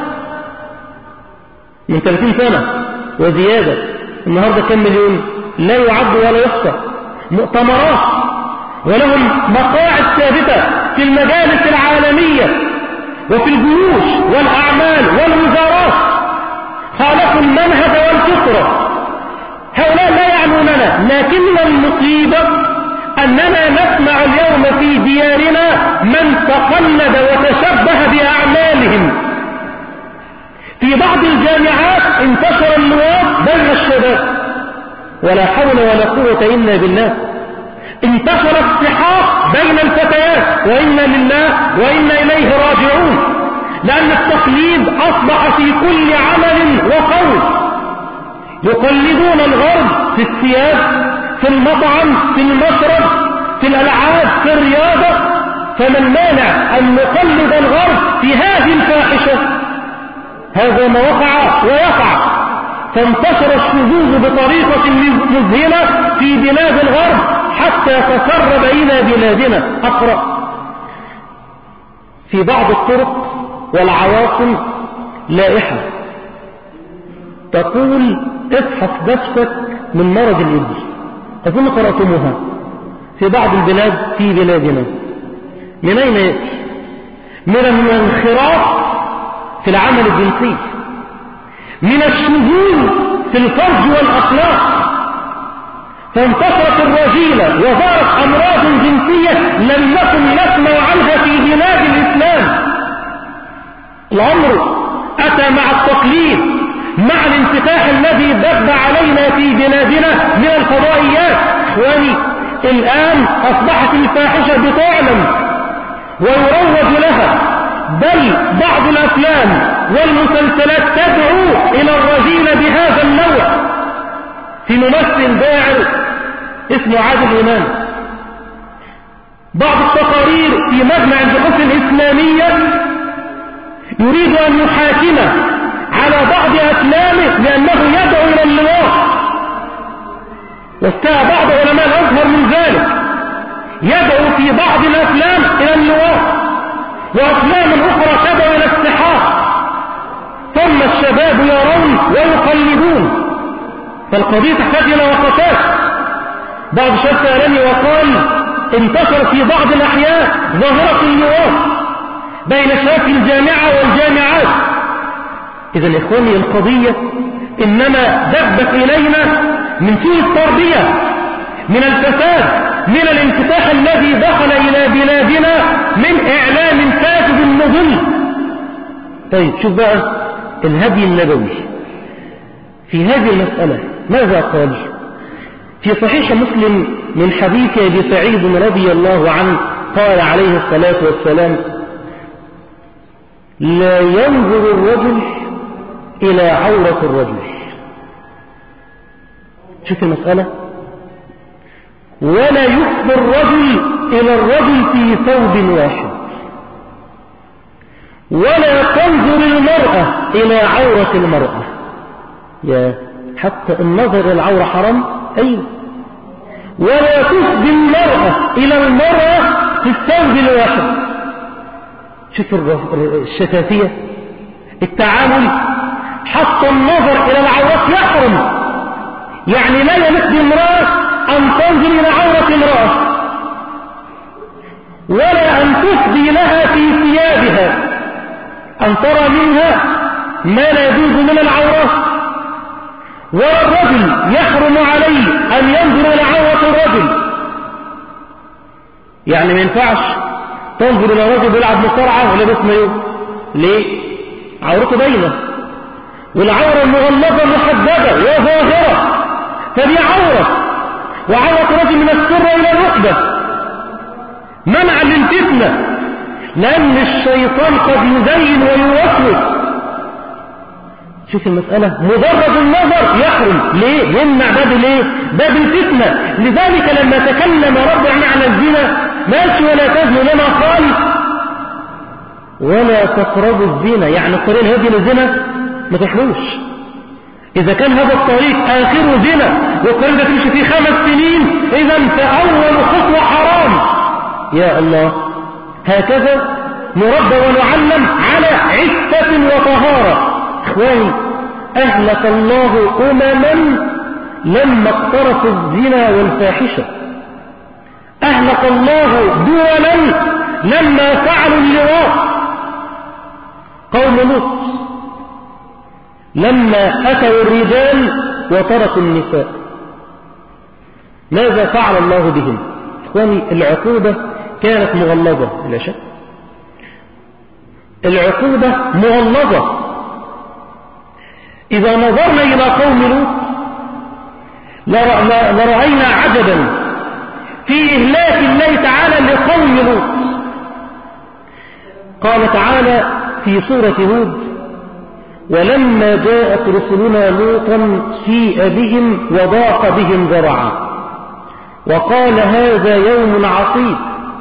من ثلاثين سنة وزيادة. النهاردة كم مليون؟ لا يعد ولا يحصى. مؤتمرات ولهم مقاعد ثابتة في المجالس العالمية وفي الجيوش والأعمال والوزارات، خالفوا المنهج والفطرة. هؤلاء لا يعنوننا، لكن المصيبة أننا نسمع اليوم في ديارنا من تقلد وتشبه بأعمالهم. في بعض الجامعات انتشر اللواط بين الشباب، ولا حول ولا قوة إلا بالله. انتشر السحاق بين الفتيات، وإنا لله وإنا إليه راجعون، لأن التقليد أصبح في كل عمل وقول. يقلدون الغرب في الثياب، في المطعم، في المشرب، في الألعاب، في الرياضة. فمن مانع أن نقلد الغرب في هذه الفاحشة؟ هذا ما وقع ويقع. فانتشر الشذوذ بطريقة مذهلة في بلاد الغرب حتى تسرب إلى بلادنا. أقرأ في بعض الطرق والعواصم لائحة تقول: افحص نفسك من مرض الإيدز. أظن قرأتموها في بعض البلاد في بلادنا. من أين يأتي؟ من الانخراط في العمل الجنسي، من الشذوذ في الفرج والأخلاق. فانتشرت الرذيلة وظهرت أمراض جنسية لم نكن نسمع عنها في بلاد الإسلام. الأمر أتى مع التقليد، مع الانفتاح الذي دب علينا في بلادنا من الفضائيات. إخواني، الآن أصبحت الفاحشة بتعلم ويروج لها، بل بعض الأفلام والمسلسلات تدعو إلى الرجيل بهذا النوع. في ممثل داعر اسمه عادل إمام، بعض التقارير في مجمع البحوث الإسلامية يريد أن يحاكمه على بعض أفلامه لأنه يدعو إلى اللواط، واستاء بعض علماء الأزهر من ذلك، يدعو في بعض الأفلام إلى اللواط، وأفلام أخرى تدعو إلى السحاق، ثم الشباب يرون ويقلدون. فالقضية تحتاج إلى وقفات. بعض الشباب سألني وقال انتشر في بعض الأحياء ظاهرة اللواط بين الشباب في الجامعة والجامعات. إذا إخواني القضية إنما دبت إلينا من سوء التربية، من الفساد، من الانفتاح الذي دخل إلى بلادنا من إعلام فاسد مضل. طيب شوف بقى الهدي النبوي في هذه المسألة ماذا قال؟ في صحيح مسلم من حديث أبي سعيد رضي الله عنه قال عليه الصلاة والسلام: لا ينظر الرجل إلى عورة الرجل. شوف المسألة، ولا يفضي الرجل إلى الرجل في ثوب واحد، ولا تنظر المرأة إلى عورة المرأة. يا حتى النظر إلى العورة حرام. أيوه. ولا تفضي المرأة إلى المرأة في الثوب الواحد. شوف الشفافية، التعامل، حتى النظر إلى العورات يحرم. يعني لا يمس بامرأة أن تنظر إلى عورة امرأة، ولا أن تفضي لها في ثيابها، أن ترى منها ما لا يجوز من العورات. ولا الرجل يحرم عليه أن ينظر إلى عورة الرجل. يعني ما ينفعش تنظر إلى رجل بيلعب مصارعة ولا باسمه ايه؟ ليه؟ عورته باينة، والعورة المغلظة محددة وظاهرة، فدي عورة، وعورة رجل من السرة إلى الركبة منعا للفتنة، لأن الشيطان قد يزين ويوسوس. شوف المسألة، مجرد النظر يحرم. ليه؟ يمنع باب ليه؟ باب الفتنة. لذلك لما تكلم رب معنى الزنا ماشي ولا تزنوا، لما قال ولا تقربوا الزنا، يعني الطريق الهادي للزنا ما تحلوش. إذا كان هذا الطريق آخره زنا والطريق ده تمشي فيه خمس سنين، إذا فأول خطوة حرام. يا الله، هكذا نربى ونعلم على عفة وطهارة. إخواني، أهلك الله أمما لما اقترفوا الزنا والفاحشة، أهلك الله دولا لما فعلوا اللواط. قوم لوط لما أتوا الرجال وتركوا النساء، ماذا فعل الله بهم؟ إخواني، العقوبة كانت مغلظة بلا شك، العقوبة مغلظة. إذا نظرنا إلى قوم لوط لرأينا عجبا في إهلاك الله تعالى لقوم لوط. قال تعالى في سورة هود: ولما جاءت رسلنا لوطا سيء بهم وضاق بهم ذرعا وقال هذا يوم عصيب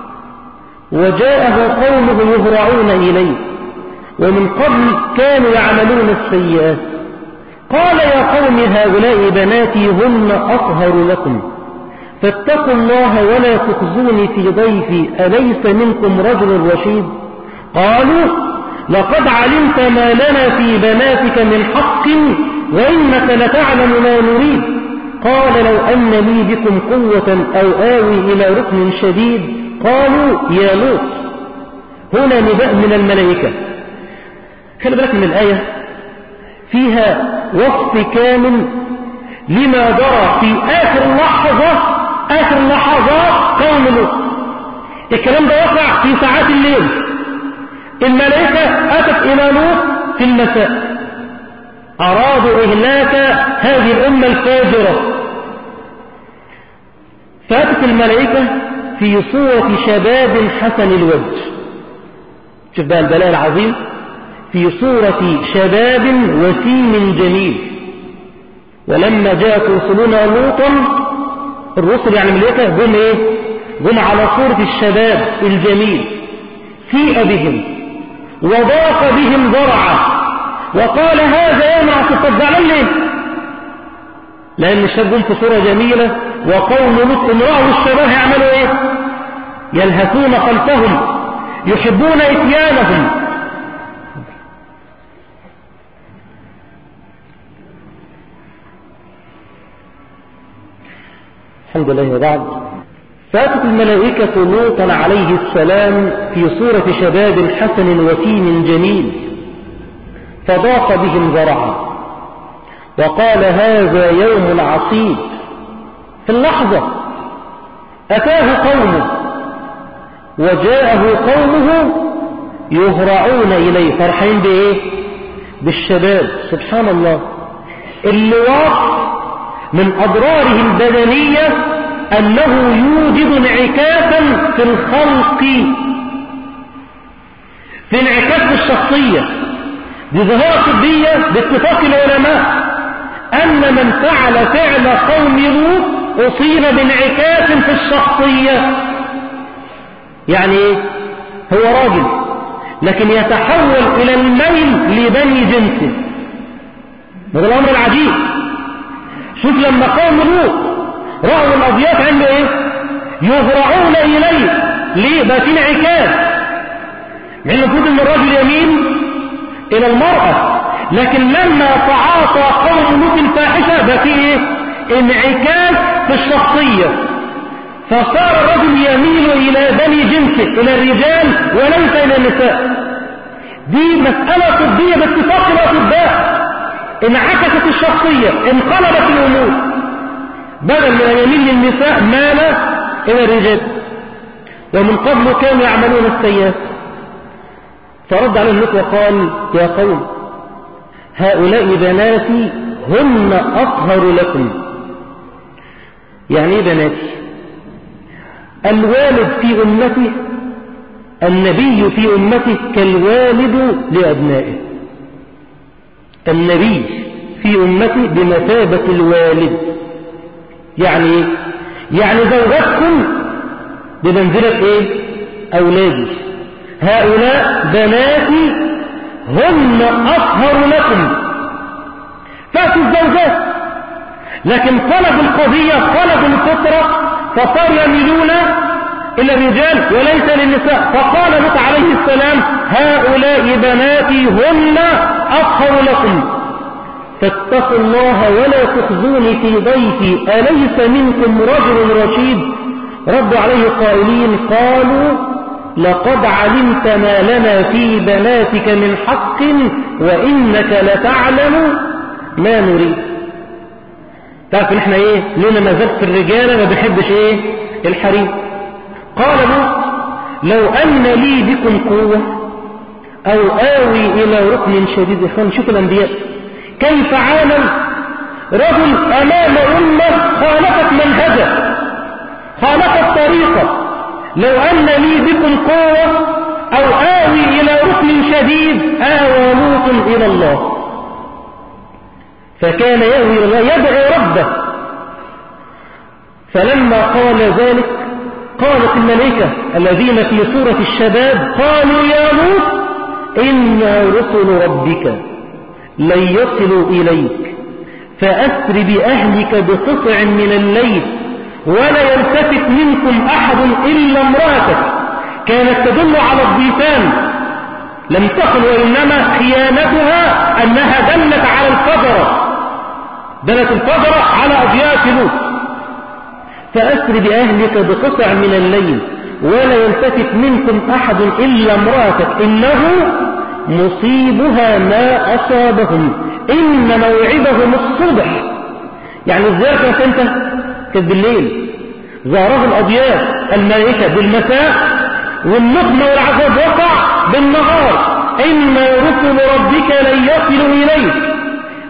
وجاءه قومه يهرعون إليه ومن قبل كانوا يعملون السيئات قال يا قوم هؤلاء بناتي هن أطهر لكم فاتقوا الله ولا تخزوني في ضيفي أليس منكم رجل رشيد. قالوا لقد علمت ما لنا في بناتك من حق وإنك لتعلم ما نريد. قال لو أن لي بكم قوة أو آوي إلى ركن شديد. قالوا يا لوط. هنا نداء من الملائكة. خلي بالك من الآية، فيها وصف كامل لما جرى في آخر لحظة آخر لحظات قوم لوط. الكلام ده وقع في ساعات الليل. الملائكة أتت إلى لوط في المساء، أرادوا إهلاك هذه الأمة الفاجرة، فأتت فأتت الملائكة في صورة شباب حسن الوجه. شوف بقى البلاء العظيم، في صورة شباب وسيم جميل. ولما جاءت رسلنا لوطا، الرسل يعني الملائكة جم ايه؟ جم على صورة الشباب الجميل، سيء بهم وضاق بهم ذرعا وقال هذا يوم عصيب. زعلان ليه؟ لأن الشباب جم في صورة جميلة، وقوم لوط إن رأوا الشباب هيعملوا ايه؟ يلهثون خلفهم يحبون إتيانهم. الحمد لله. وبعد، فاتت الملائكة لوطا عليه السلام في صورة شباب حسن وسيم جميل، فضاق بهم ذرعا وقال هذا يوم عصيب. في اللحظة أتاه قومه وجاءه قومه يهرعون إليه، فرحين بإيه؟ بالشباب. سبحان الله، اللواط من أضراره البدنية أنه يوجد انعكاسا في الخلق، في انعكاس في الشخصية. دي ظاهرة طبية باتفاق العلماء أن من فعل فعل قوم لوط أصيب بانعكاس في الشخصية. يعني ايه؟ هو راجل لكن يتحول إلى الميل لبني جنسه. هذا الأمر العجيب. شوف لما قوم لوط رأوا الأضياف عنده ايه؟ يهرعون إليه. ليه؟ بقى في انعكاس. يعني المفروض ان الرجل يميل إلى المرأة، لكن لما تعاطى قوم لوط الفاحشة بقى في ايه؟ انعكاس في الشخصية، فصار الرجل يميل إلى بني جنسه، إلى الرجال وليس إلى النساء. دي مسألة طبية باتفاق الأطباء. انعكست الشخصية، انقلبت الأمور، بدل من يميل للنساء مال إلى الرجال. ومن قبل كانوا يعملون السيئات. فرد عليه لوط وقال يا قوم هؤلاء بناتي هن أطهر لكم. يعني ايه بناتي؟ الوالد في أمته، النبي في أمته كالوالد لأبنائه. النبي في أمته بمثابة الوالد. يعني يعني زوجاتكم بمنزلة ايه؟ أولادي. هؤلاء بناتي هن أطهر لكم. فأتوا الزوجات، لكن طلب القضية طلب الفطرة، فصار يميلون إلى الرجال وليس للنساء. فقال لوط عليه السلام هؤلاء بناتي هن أطهر لكم فاتقوا الله ولا تخزوني في ضيفي أليس منكم رجل رشيد. ردوا عليه قائلين قالوا لقد علمت ما لنا في بناتك من حق وإنك لتعلم ما نريد. تعرف ان احنا ايه لنا مزاج في الرجالة ما بيحبش ايه الحريم. قال لوط لو ان لي بكم قوة او اوي الى ركن شديد. اخوان شوفوا الانبياء كيف عامل رجل امام امة خالفت منهجه خالفت طريقه. لو ان لي بكم قوة او اوي الى ركن شديد اوى لوط الى الله، فكان يأوي إلى الله يدعو ربه. فلما قال ذلك قالت الملائكة الذين في صورة الشباب قالوا يا لوط إنا رسل ربك لن يصلوا إليك فأسر بأهلك بقطع من الليل ولا يلتفت منكم أحد إلا امرأتك. كانت تدل على الضيفان، لم تقل، وإنما خيانتها أنها دلت على الفجرة، دلت الفجرة على أضياف لوط. فأسر بأهلك بقطع من الليل ولا يلتفت منكم أحد إلا امرأتك إنه مصيبها ما أصابهم إن موعدهم الصبح. يعني الزيارة كانت انت كانت بالليل، زاره الأضياف الملائكة بالمساء، والنقمة والعذاب وقع بالنهار. إن رسل ربك لن يصلوا إليك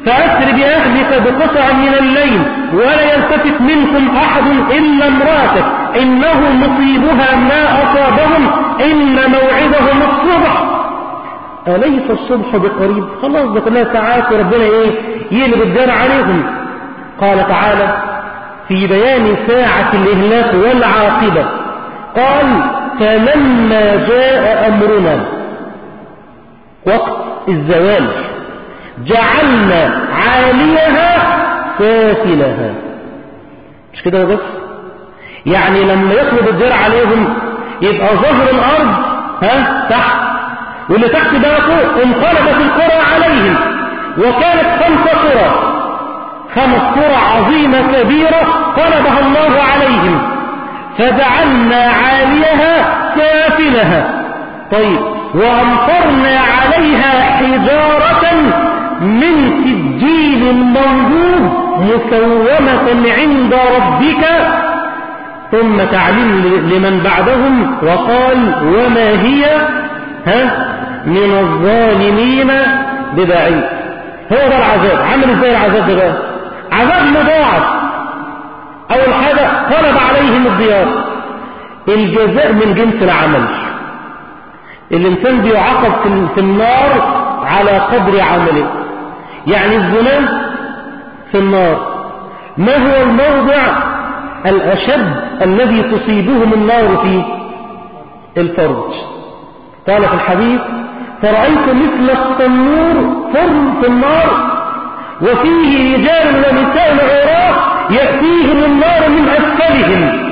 فأسر بأهلك بقطع من الليل ولا يلتفت منكم أحد إلا امرأتك إنه مصيبها ما أصابهم إن موعدهم الصبح. أليس الصبح بقريب؟ خلاص ده كلها ساعات وربنا إيه يقلب الدار عليهم. قال تعالى في بيان ساعة الإهلاك والعاقبة قال فلما جاء أمرنا وقت الزوال جعلنا عاليها سافلها. مش كده بس، يعني لما يطلب الدار عليهم يبقى ظهر الأرض ها تحت واللي تحت بقى فوق. انقلبت القرى عليهم وكانت خمس قرى خمس قرى عظيمة كبيرة قلبها الله عليهم فجعلنا عاليها سافلها. طيب وأمطرنا عليها حجارة من سجيل منضود مسومة عند ربك ثم تعليم لمن بعدهم وقال وما هي ها من الظالمين ببعيد. هو ده العذاب. عمل ازاي العذاب ده بقى؟ عذاب مضاعف. اول حاجة قلب عليهم الديار. الجزاء من جنس العمل. الانسان بيعاقب في النار على قدر عمله. يعني الزنا في النار ما هو الموضع الاشد الذي تصيبهم النار فيه؟ الفرج. قال في الحديث فرأيت مثل التنور فرن في النار وفيه رجال ونساء عراة يأتيهم النار من أسفلهم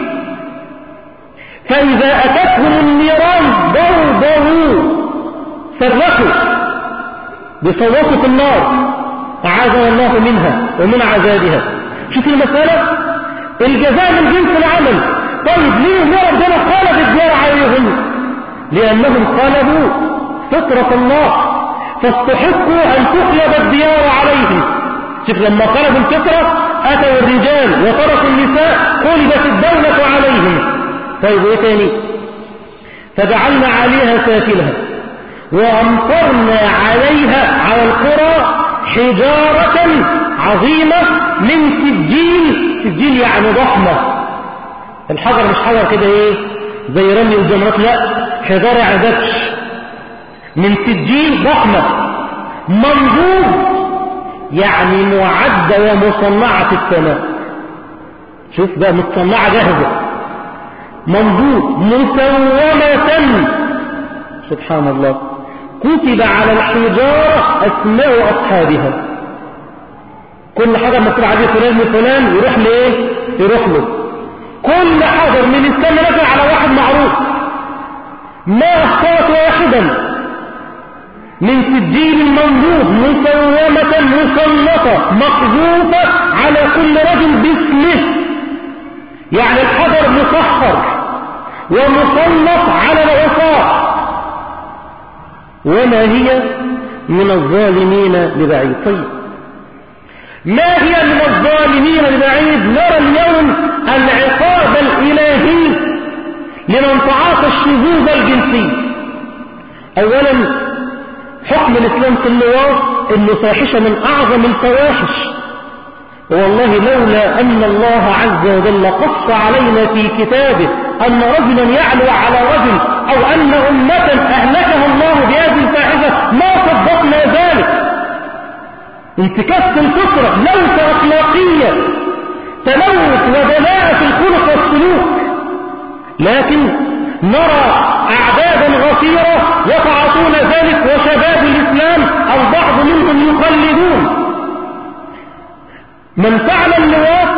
فإذا أتتهم النيران ضربوا صرخوا بصوتوا في النار أعاذنا الله منها ومن عذابها. شوف المسألة الجزاء من جنس العمل. طيب ليه ليه ربنا قلب الدار عليهم؟ لأنهم قلبوا فطرة الله فاستحقوا أن تقلب الديار عليهم. شوف لما قلبوا الفطرة أتوا الرجال وتركوا النساء قلبت الدولة عليهم. طيب ايه تاني؟ فجعلنا عليها سافلها وأمطرنا عليها على القرى حجارة عظيمة من سجيل. سجيل يعني ضخمة. الحجر مش حجر كده ايه زي رمي الجمرات، لا حجارة عدتش من سجيل ضخمة منضود يعني معدة ومصنعة في السماء. شوف بقى مصنعة جاهزة منضود مسومة. سبحان الله. كتب على الحجارة أسماء أصحابها. كل حجر مكتوب عليه فلان من فلان يروح لإيه؟ يروح له. كل حجر من السماء نزل على واحد معروف ما أخطأت واحدا من سجيل منضود مسومة مسلطة مقذوفة على كل رجل باسمه. يعني الحجر مسخر ومسلط على العصاة. وما هي من الظالمين ببعيد. طيب ما هي من الظالمين ببعيد؟ نرى اليوم العقاب الإلهي لمن تعاطى الشذوذ الجنسي. أولا حكم الإسلام في اللواط إنه فاحشة من أعظم الفواحش. والله لولا أن الله عز وجل قص علينا في كتابه أن رجلا يعلو على رجل أو أن أمة أهلكها الله بهذه الفاحشة ما صدقنا ذلك. انتكاس الفطرة لوثة أخلاقية تلوث ودلاء في الخلق والسلوك. لكن نرى أعدادا غفيرة يتعاطون ذلك وشباب الإسلام البعض منهم يقلدون. من فعل اللواط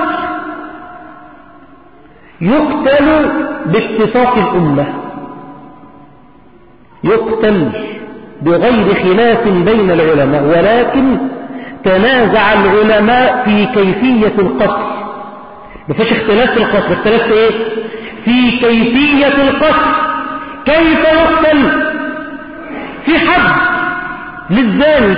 يقتل باتفاق الأمة، يقتل بغير خلاف بين العلماء، ولكن تنازع العلماء في كيفية القتل. مفيش اختلاف في القتل، اختلاف في ايه؟ في كيفية القتل. كيف يقتل؟ في حد للزاني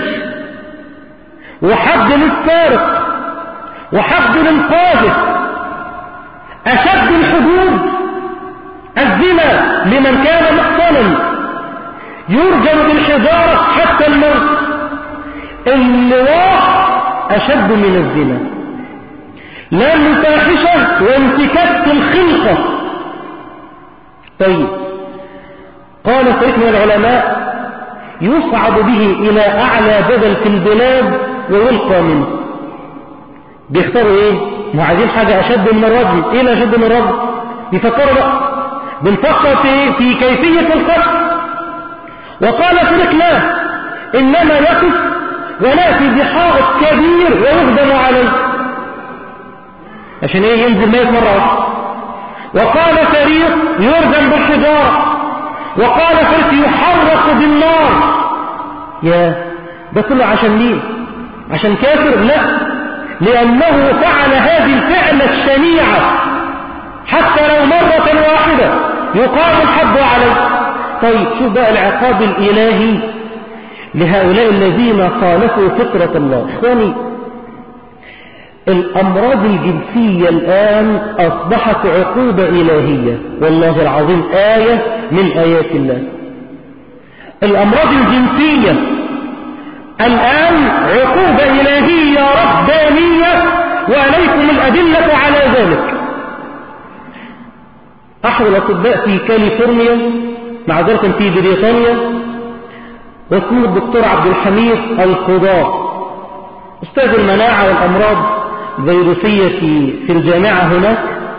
وحد للسارق وحد للقاذف. أشد الحدود الزنا لمن كان محصنا يرجم بالحجارة حتى الموت. اللواط أشد من الزنا، لأنه فاحشة وانتكاك الخلقة. طيب قال فريق من العلماء يصعد به إلى أعلى جبل في البلاد ويلقى منه. بيختاروا إيه؟ ما عايزين حاجة أشد من الرجل. إيه لا أشد من الرجل؟ بيفكروا بقى، بنفكر في, في كيفية القتل. وقال فريق لا، إنما يقف ونأتي بحائط كبير ويهدم عليه عشان إيه؟ ينزل ميت مرة واحدة. وقال فريق يرجم بالحجارة، وقال فريق يحرق بالنار. يا ده كله عشان ليه؟ عشان كافر؟ لا، لأنه فعل هذه الفعلة الشنيعة حتى لو مرة واحدة يقام الحد عليه. طيب شوف بقى العقاب الإلهي لهؤلاء الذين خالفوا فطرة الله. إخواني، الأمراض الجنسية الآن أصبحت عقوبة إلهية، والله العظيم آية من آيات الله. الأمراض الجنسية الآن عقوبة إلهية ربانية، وعليكم الأدلة على ذلك. أحد الأطباء في كاليفورنيا، مع ذلك في بريطانيا، واسمه الدكتور عبد الحميد القضاء، أستاذ المناعة والأمراض الفيروسية في الجامعة هناك،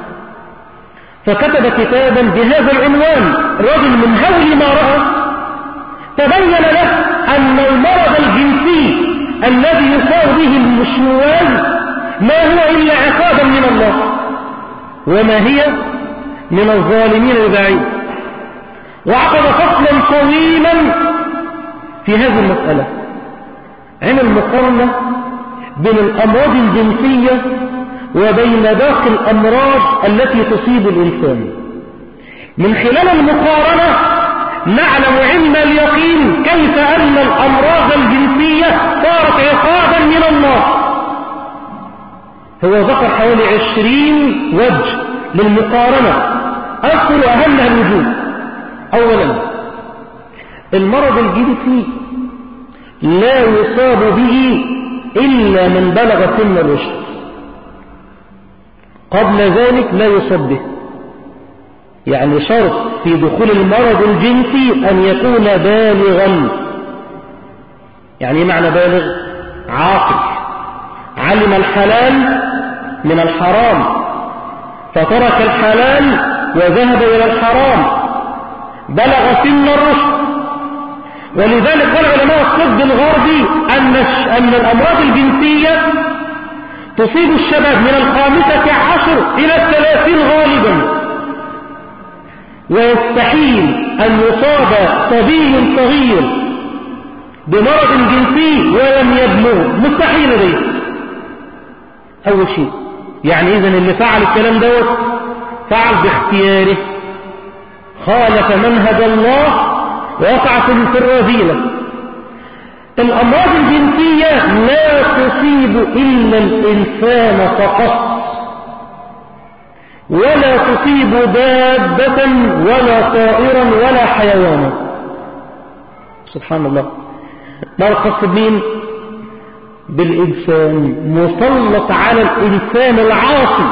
فكتب كتابا بهذا العنوان. الرجل من هول ما رأى تبين له أن المرض الجنسي الذي يصاب به الشواذ ما هو إلا عقابا من الله، وما هي من الظالمين البعيد. وعقد فصلا طويلا في هذه المسألة، عمل مقارنة بين الأمراض الجنسية وبين باقي الأمراض التي تصيب الإنسان. من خلال المقارنة نعلم علم اليقين كيف أن الأمراض الجنسية صارت عقابا من الله. هو ذكر حوالي عشرين وجه للمقارنة، أذكر أهمها الوجوه. أولا، المرض الجنسي لا يصاب به إلا من بلغ سن الرشد، قبل ذلك لا يصاب به. يعني شرط في دخول المرض الجنسي أن يكون بالغا. يعني ايه معنى بالغ؟ عاقل، علم الحلال من الحرام فترك الحلال وذهب إلى الحرام، بلغ سن الرشد. ولذلك قال علماء الطب الغربي أن أن الأمراض الجنسية تصيب الشباب من الخامسة عشر إلى الثلاثين غالبا، ويستحيل أن يصاب صبي صغير بمرض جنسي ولم يبلغ، مستحيل ذلك. أول شيء يعني إذن اللي فعل الكلام دوت فعل باختياره، خالف منهج الله ووقع في الرذيلة. الأمراض الجنسية لا تصيب إلا الإنسان فقط، ولا تصيب دابة ولا طائرا ولا حيوانا. سبحان الله. ما القصد مين؟ بالإنسان، مسلط على الإنسان العاصي.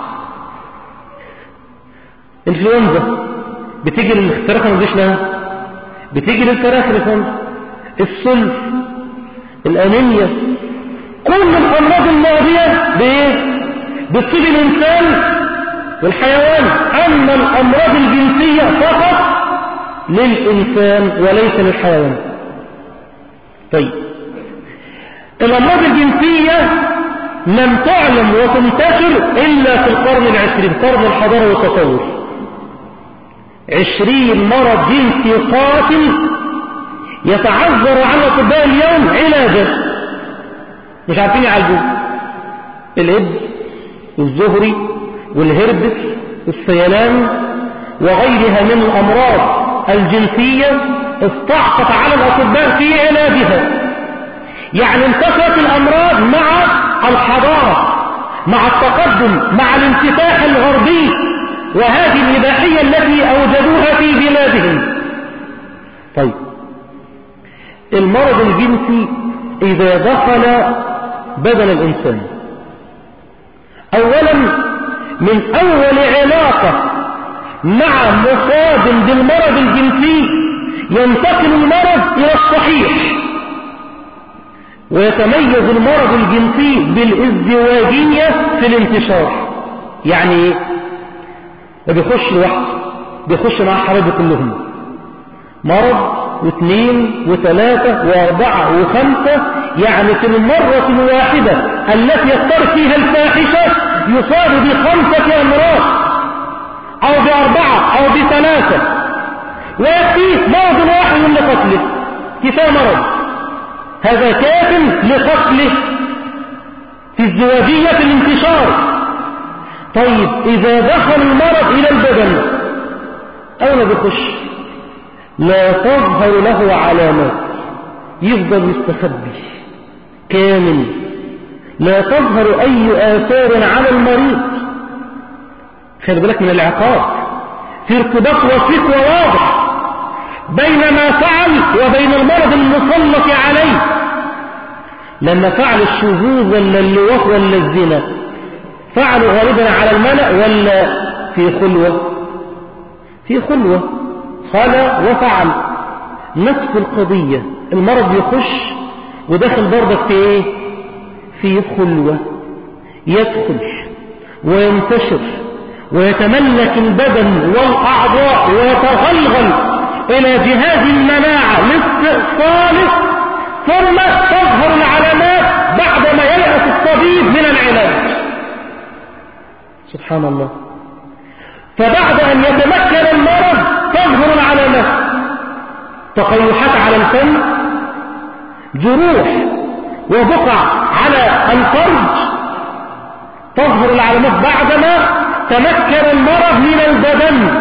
الإنفلونزا بتيجي للفراخ ما بيجيش لها، بتيجي للفراخ الإنفلونزا، السلف، الأنيميا، كل الأمراض الماضية بإيه؟ بتصيب الإنسان والحيوان. أما الأمراض الجنسية فقط للإنسان وليس للحيوان. طيب، الأمراض الجنسية لم تعلم وتنتشر إلا في القرن العشرين، قرن الحضارة والتطور. عشرين مرض جنسي قاتل يتعذر على أطباء اليوم علاجه، مش عارفين يعالجوه. الإيدز والزهري والهربس والسيلان وغيرها من الأمراض الجنسية استعصت على الأطباء في علاجها. يعني انتشرت الأمراض مع الحضارة، مع التقدم، مع الانفتاح الغربي وهذه الإباحية التي أوجدوها في بلادهم. طيب، المرض الجنسي إذا دخل بدن الإنسان. أولا من أول علاقة مع مصاب بالمرض الجنسي ينتقل المرض إلى الصحيح، ويتميز المرض الجنسي بالازدواجية في الانتشار. يعني ايه؟ ما بيخش لوحده، بيخش مع حبايبه كلهم، مرض واثنين وثلاثة واربعة وخمسة. يعني في المرة الواحدة التي يضطر فيها الفاحشة يصاب بخمسة أمراض أو بأربعة أو بثلاثة، ويأتيه مرض واحد لقتله، كفاية مرض، هذا كاف لقتله في ازدواجية في الانتشار. طيب إذا دخل المرض إلى البدن أو لا بيخش، لا تظهر له علامات، يفضل مستخبي كامل، لا تظهر أي آثار على المريض. خلي بالك من العقاب، في ارتباط وثيق وواضح بين ما فعل وبين المرض المسلط عليه. لما فعل الشذوذ ولا اللواط ولا الزنا، فعلوا غالبا على الملأ ولا في خلوة؟ في خلوة، خلى وفعل نفس القضية. المرض يخش وداخل برضك في ايه؟ في خلوة، يدخل وينتشر ويتملك البدن والأعضاء ويتغلغل إلى جهاز المناعة لاستئصاله، ثم تظهر العلامات بعدما ييأس الطبيب من العلاج. سبحان الله. فبعد أن يتمكن المرض تظهر العلامات، تقيحات على الفم، جروح وبقع على الفرج، تظهر العلامات بعدما تمكن المرض من البدن.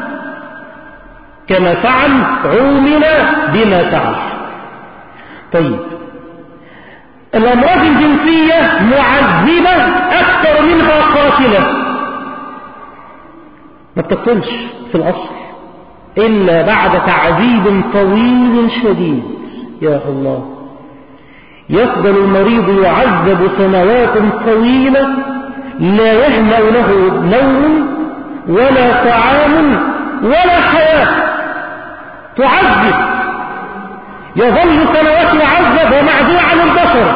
كما فعل عومل بما فعل. طيب الأمراض الجنسية معذبة أكثر منها قاتلة، ما بتقتلش في الأصل إلا بعد تعذيب طويل شديد. يا الله، يفضل المريض يعذب سنوات طويلة لا يهنأ له نوم ولا طعام ولا حياة، تعذب، يظل سنوات يعذب ومعزول عن البشر،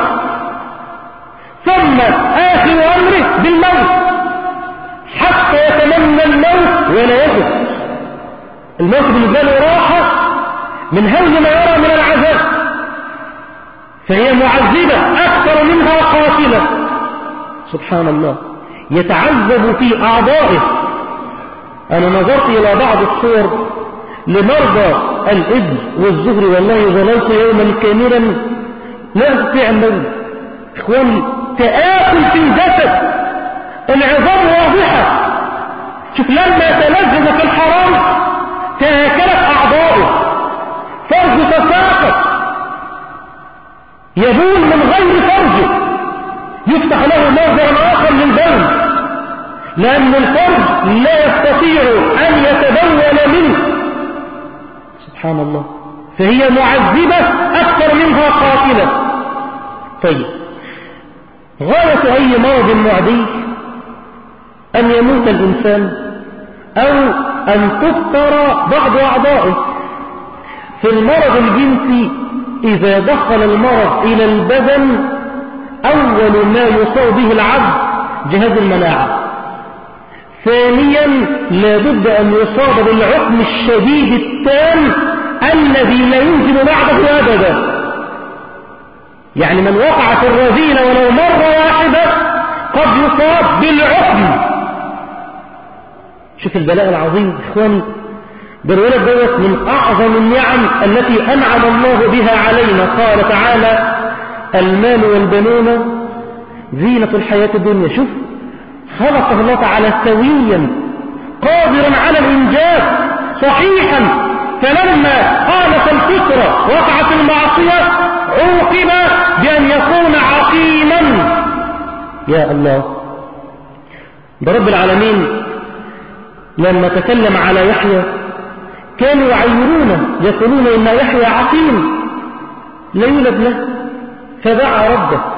ثم آخر أمره بالموت حتى يتمنى الموت ولا يجد. الموت بالنسبة له راحة من هول ما يرى من العذاب، فهي معذبة أكثر منها قاتلة. سبحان الله. يتعذب في أعضائه. أنا نظرت إلى بعض الصور لمرضى الإبن والزهر، والله ظللت يوما كاملا لا أستطيع النوم. إخواني، تآكل في الجسد، العظام واضحة. شوف لما تلذذ في الحرام تآكلت أعضائه، فرج تساقط، يبول من غير فرجه، يفتح له مصدر آخر للبول، لأن الفرج لا يستطيع أن يتبول منه. سبحان الله. فهي معذبة أكثر منها قاتلة. طيب غاية أي مرض معدي أن يموت الإنسان أو أن تفطر بعض أعضائه. في المرض الجنسي إذا دخل المرض إلى البدن أول ما يصاب به العبد جهاز المناعة. ثانيا لابد أن يصاب بالعقم الشديد التام الذي لا يمكن بعده أبدا. يعني من وقع في الرذيلة ولو مرة واحدة قد يصاب بالعقم. شوف البلاء العظيم إخواني. بالولد دوت من أعظم النعم التي أنعم الله بها علينا. قال تعالى: المال والبنون زينة الحياة الدنيا. شوف خلقه الله تعالى سويا قادرا على الإنجاب صحيحا، فلما خالف الفطرة وقعت المعصية عوقب بأن يكون عقيما. يا الله. ده رب العالمين لما تكلم على يحيى كانوا يعيرونه يقولون إن يحيى عقيم لا يولد له، فدعا ربه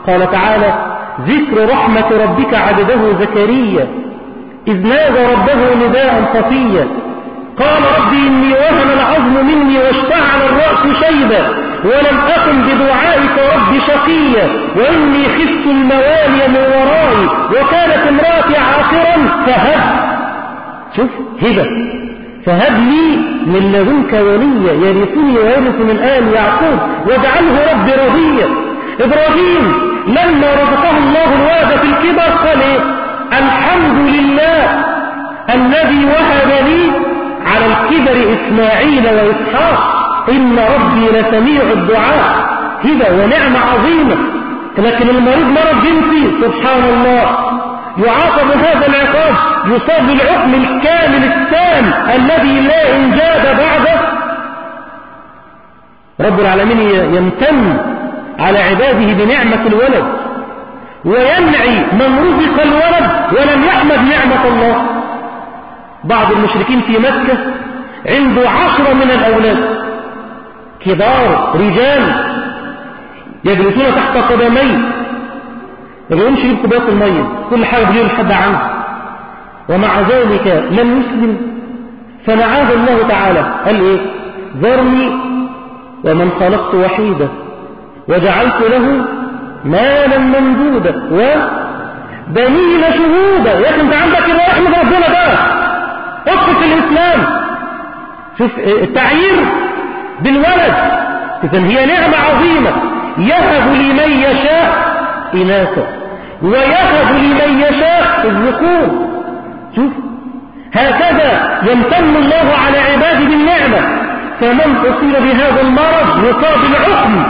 قال تعالى: ذكر رحمة ربك عبده زكريا إذ نادى ربه نداء خفيا قال ربي إني وهن العظم مني واشتعل الرأس شيبا ولم أكن بدعائك رب شقيا وإني خفت الموالي من ورائي وكانت امرأتي عاقرا فهب شوف هبة فهب لي من لدنك وليا يرثني ويرث من آل يعقوب واجعله رب رضيا. إبراهيم لما رزقه الله الولد في الكبر قال إيه؟ الحمد لله الذي وهب لي على الكبر إسماعيل وإسحاق إن ربي لسميع الدعاء. هبة ونعمة عظيمة. لكن المريض مرض جنسي سبحان الله يعاقب هذا العقاب، يصاب بالعقم الكامل التام الذي لا إنجاب بعده. رب العالمين يمتن على عباده بنعمة الولد وينعي من رزق الولد ولم يحمد نعمة الله. بعض المشركين في مكة عنده عشرة من الأولاد كبار رجال يجلسون تحت قدميه ما بيقومش يجيب كوبايه الميه، كل حاجه بيجيب لحد عنه، ومع ذلك لم يسلم. فنعاه الله تعالى قال ايه؟ ذرني ومن خلقت وحيدا وجعلت له مالا ممدودا وبنين شهودا. يا اخي انت عندك يبقى رحمه ربنا بقى ادخل في الاسلام. شوف التعيير بالولد اذن هي نعمه عظيمه. يهب لمن يشاء إناثا ويهب لمن يشاء الذكور. شوف هكذا يمتن الله على عباده بالنعمة. فمن أصيب بهذا المرض يصاب بالعقم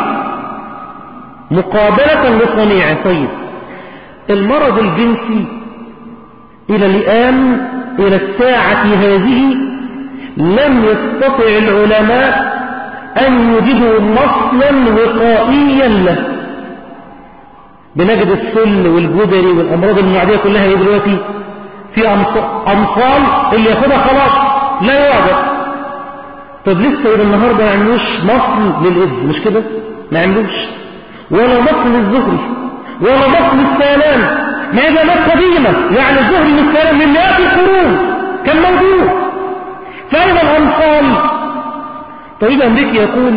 مقابلة لصنيعه. طيب المرض الجنسي إلى الآن إلى الساعة هذه لم يستطع العلماء أن يجدوا مصلا وقائيا له. بنجد السل والجدري والأمراض المعدية كلها هي دلوقتي في أمصال اللي ياخدها خلاص لا يعجب. طب لسه إلى النهاردة ما عملوش مصل للإبن مش كده؟ ما عملوش ولا مصل للزهري ولا مصل للسالان. ما هي ناس قديمة يعني الزهري والسالان من مئات القرون كان موجود. فأين الأمصال؟ طيب أمريكي يقول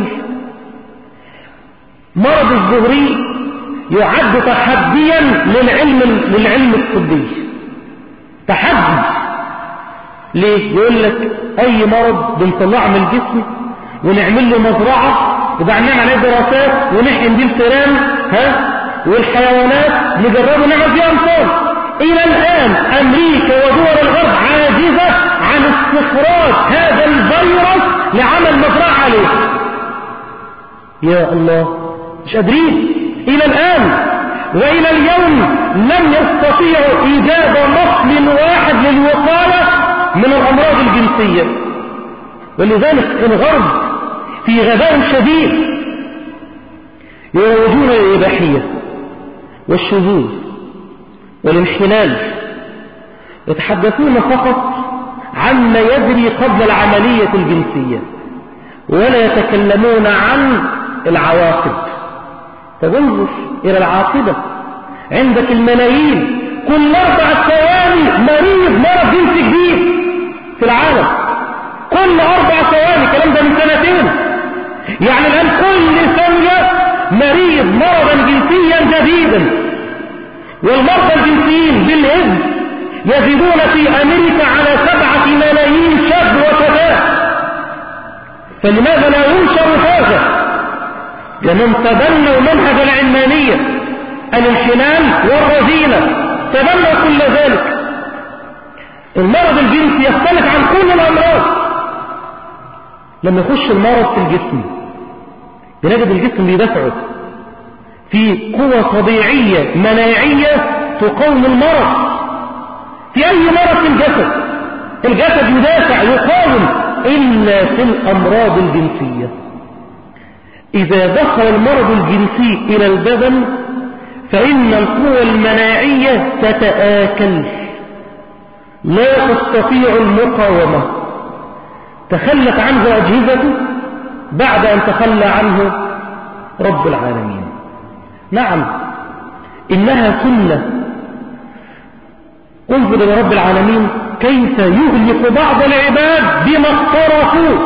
مرض الزهري يعد تحديا للعلم للعلم الطبي. تحدي ليه؟ يقول لك اي مرض بنطلعه من الجسم ونعمل له مزرعه وبعدين نعمل عليه دراسات ونحقن بيه الفئران ها والحيوانات نجربه نعمل فيه امثال. الى الان امريكا ودول الغرب عاجزه عن استخراج هذا الفيروس لعمل مزرعه عليه. يا الله مش قادرين إلى الآن. وإلى اليوم لم يستطيعوا إيجاد مصل واحد للوقاية من الأمراض الجنسية. ولذلك الغرب في غباء شديد يروجون الإباحية والشذوذ والانحلال، يتحدثون فقط عما يجري قبل العملية الجنسية ولا يتكلمون عن العواقب. تنظر إلى العاقبة. عندك الملايين كل أربع ثواني مريض مرض جنسي جديد في العالم. كل أربع ثواني الكلام ده من سنتين. يعني الآن كل ثانية مريض مرضا جنسيا جديدا. والمرضى الجنسيين بالإذن يزيدون في أمريكا على سبعة ملايين شاب وشباب. فلماذا لا ينشر هذا؟ لمن تبنوا منهج العلمانية الانحلال والرذيلة تبنوا كل ذلك. المرض الجنسي يختلف عن كل الأمراض. لما يخش المرض في الجسم بنجد الجسم بيدفعه في قوة طبيعية مناعية تقاوم المرض. في أي مرض في الجسد الجسد يدافع يقاوم إلا في الأمراض الجنسية. إذا دخل المرض الجنسي إلى البدن فإن القوى المناعية تتآكل لا تستطيع المقاومة. تخلت عنه أجهزته بعد أن تخلى عنه رب العالمين. نعم إنها سنة. انظر إلى رب العالمين كيف يهلك بعض العباد بما اقترفوا.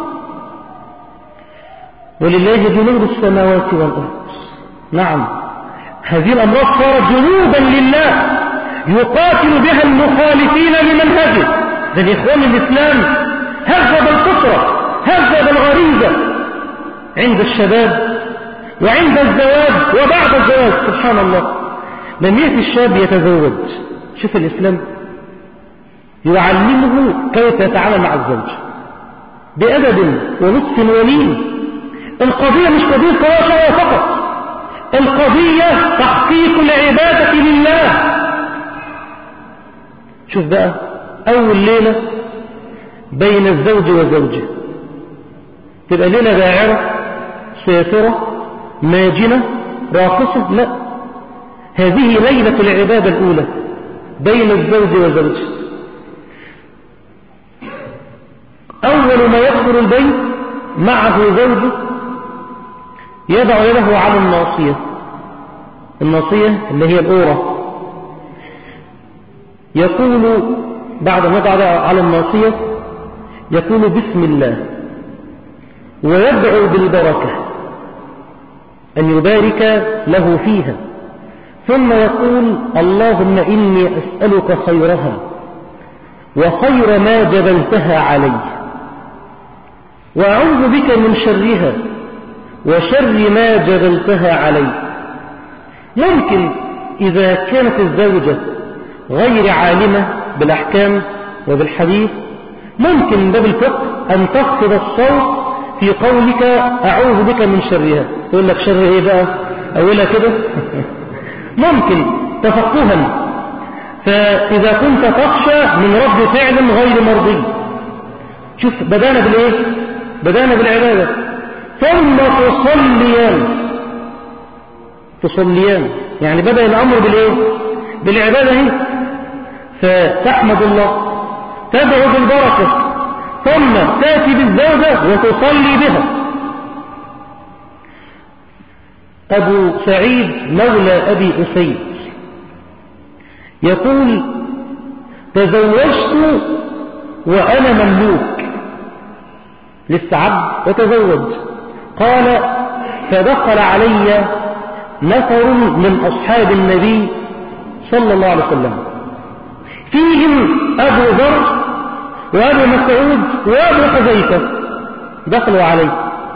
ولله جنود السماوات والأرض. نعم، هذه الأمراض صارت جنودا لله يقاتل بها المخالفين لمنهجه. ده الإخوان الإسلام هذب الفطرة، هذب الغريزة عند الشباب وعند الزواج وبعد الزواج. سبحان الله، لم يأتي الشاب يتزوج، شوف الإسلام يعلمه كيف يتعامل مع الزوج بأدب ولطف ولين. القضية مش قضية قضاء فقط، القضية تحقيق العبادة لله. شوف بقى أول ليلة بين الزوج وزوجه تبقى ليلة داعرة سافرة ماجنة راقصة؟ لا، هذه ليلة العبادة الأولى بين الزوج وزوجه. أول ما يدخل البيت معه زوجه يضع يده على الناصية، الناصية اللي هي الأورة، يقول بعد ما يضع على الناصية يقول بسم الله ويدعو بالبركة أن يبارك له فيها، ثم يقول اللهم إني أسألك خيرها وخير ما جبلتها عليه، وأعوذ بك من شرها وشر ما جبلتها عليه. ممكن إذا كانت الزوجة غير عالمة بالأحكام وبالحديث ممكن من باب الفقه أن تخفض الصوت في قولك أعوذ بك من شرها. تقول لك شر إيه بقى؟ أولها كده ممكن تفقها. فإذا كنت تخشى من رد فعل غير مرضي، شوف بدأنا بالإيه؟ بدأنا بالعبادة. ثم تصليان، تصليان يعني بدأ الأمر بالإيه؟ بالعبادة هي. فتحمد الله، تدعو بالبركة، ثم تأتي بالزوجة وتصلي بها. أبو سعيد مولى أبي أسيد يقول تزوجت وأنا مملوك، لسه عبد وتزوج. قال فدخل علي نفر من أصحاب النبي صلى الله عليه وسلم فيهم أبو ذر وأبو مسعود وأبو حذيفة، دخلوا عليه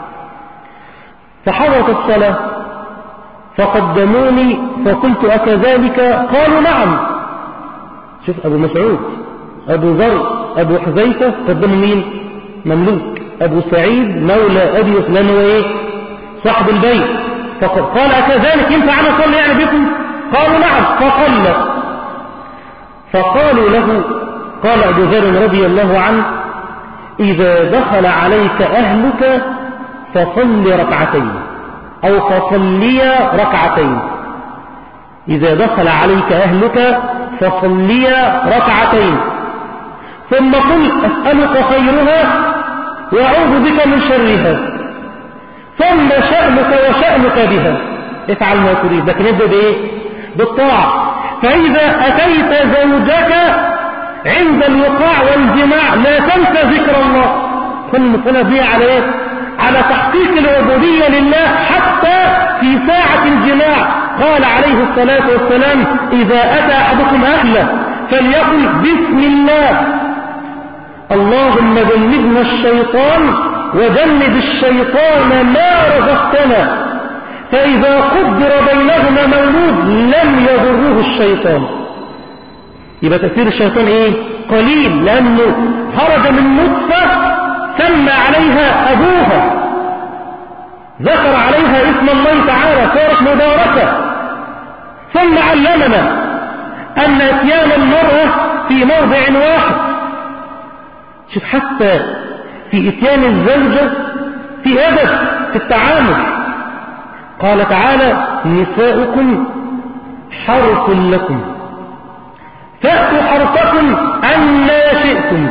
فحضرت الصلاة فقدموني فقلت أكذلك؟ قالوا نعم. شوف أبو مسعود أبو ذر أبو حذيفة قدموا مين؟ مملوك. أبو سعيد مولى أبي أسلام وإيه؟ صاحب البيت. فقال أكذلك ينفع أنا أصلي يعني بكم؟ قالوا نعم. فصلى. فقالوا له، قال أبو ذر رضي الله عنه إذا دخل عليك أهلك فصل ركعتين أو فصلي ركعتين. إذا دخل عليك أهلك فصلي ركعتين ثم قل أسألك خيرها وأعوذ بك من شرها، ثم شأنك وشأنك بها، افعل ما تريد. لكن ابدأ بإيه؟ بالطاعة. فإذا أتيت زوجك عند الوقاع والجماع لا تنسى ذكر الله. كل مسألة دي على إيه؟ على تحقيق العبودية لله حتى في ساعة الجماع. قال عليه الصلاة والسلام إذا أتى أحدكم أهله فليقل بسم الله اللهم جنبنا الشيطان وجنب الشيطان ما رزقتنا، فإذا قدر بينهما مولود لم يضره الشيطان. يبقى تأثير الشيطان إيه؟ قليل، لأنه خرج من نطفة سمى عليها أبوها، ذكر عليها اسم الله تعالى، صارت مباركة. ثم علمنا أن اتيان المرأة في موضع واحد. شوف حتى في اتيان الزوجة في أدب في التعامل. قال تعالى نساؤكم حرث لكم فأتوا حرثكم أنّا شئتم.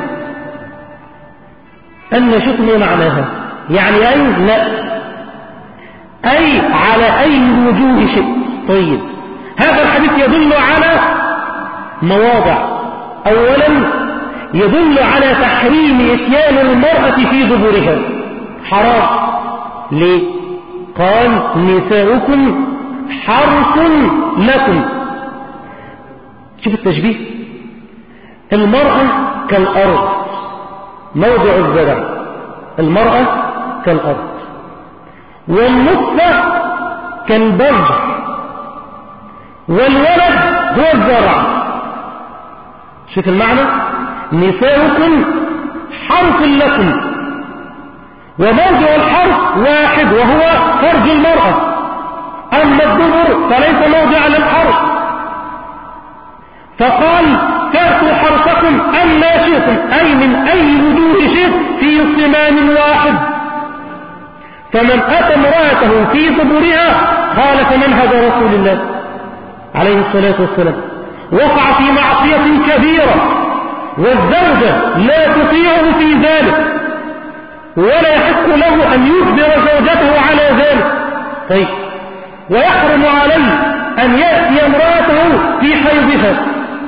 أنّا شئتم ايه معناها؟ يعني أي لا، أي على أي وجوه شئت. طيب هذا الحديث يدل على مواضع. أولا يدل على تحريم إتيان المرأة في دبرها، حرام. ليه؟ قال نساؤكم حرث لكم. شوف التشبيه، المرأة كالأرض موضع الزرع، المرأة كالأرض، والنطفة كالبذر، والولد هو الزرع. شوف المعنى، نساؤكم حرث لكم، وموضع الحرث واحد وهو فرج المرأة، أما الدبر فليس موضع للحرث. فقال فأتوا حرثكم أما شئتم، أي من أي وجوه شئت في صمام واحد. فمن أتى امرأته في دبرها خالف منهج رسول الله عليه الصلاة والسلام، وقع في معصية كبيرة، والزوجة لا تطيعه في ذلك، ولا يحق له أن يجبر زوجته على ذلك. طيب، ويحرم عليه أن يأتي امرأته في حيضها.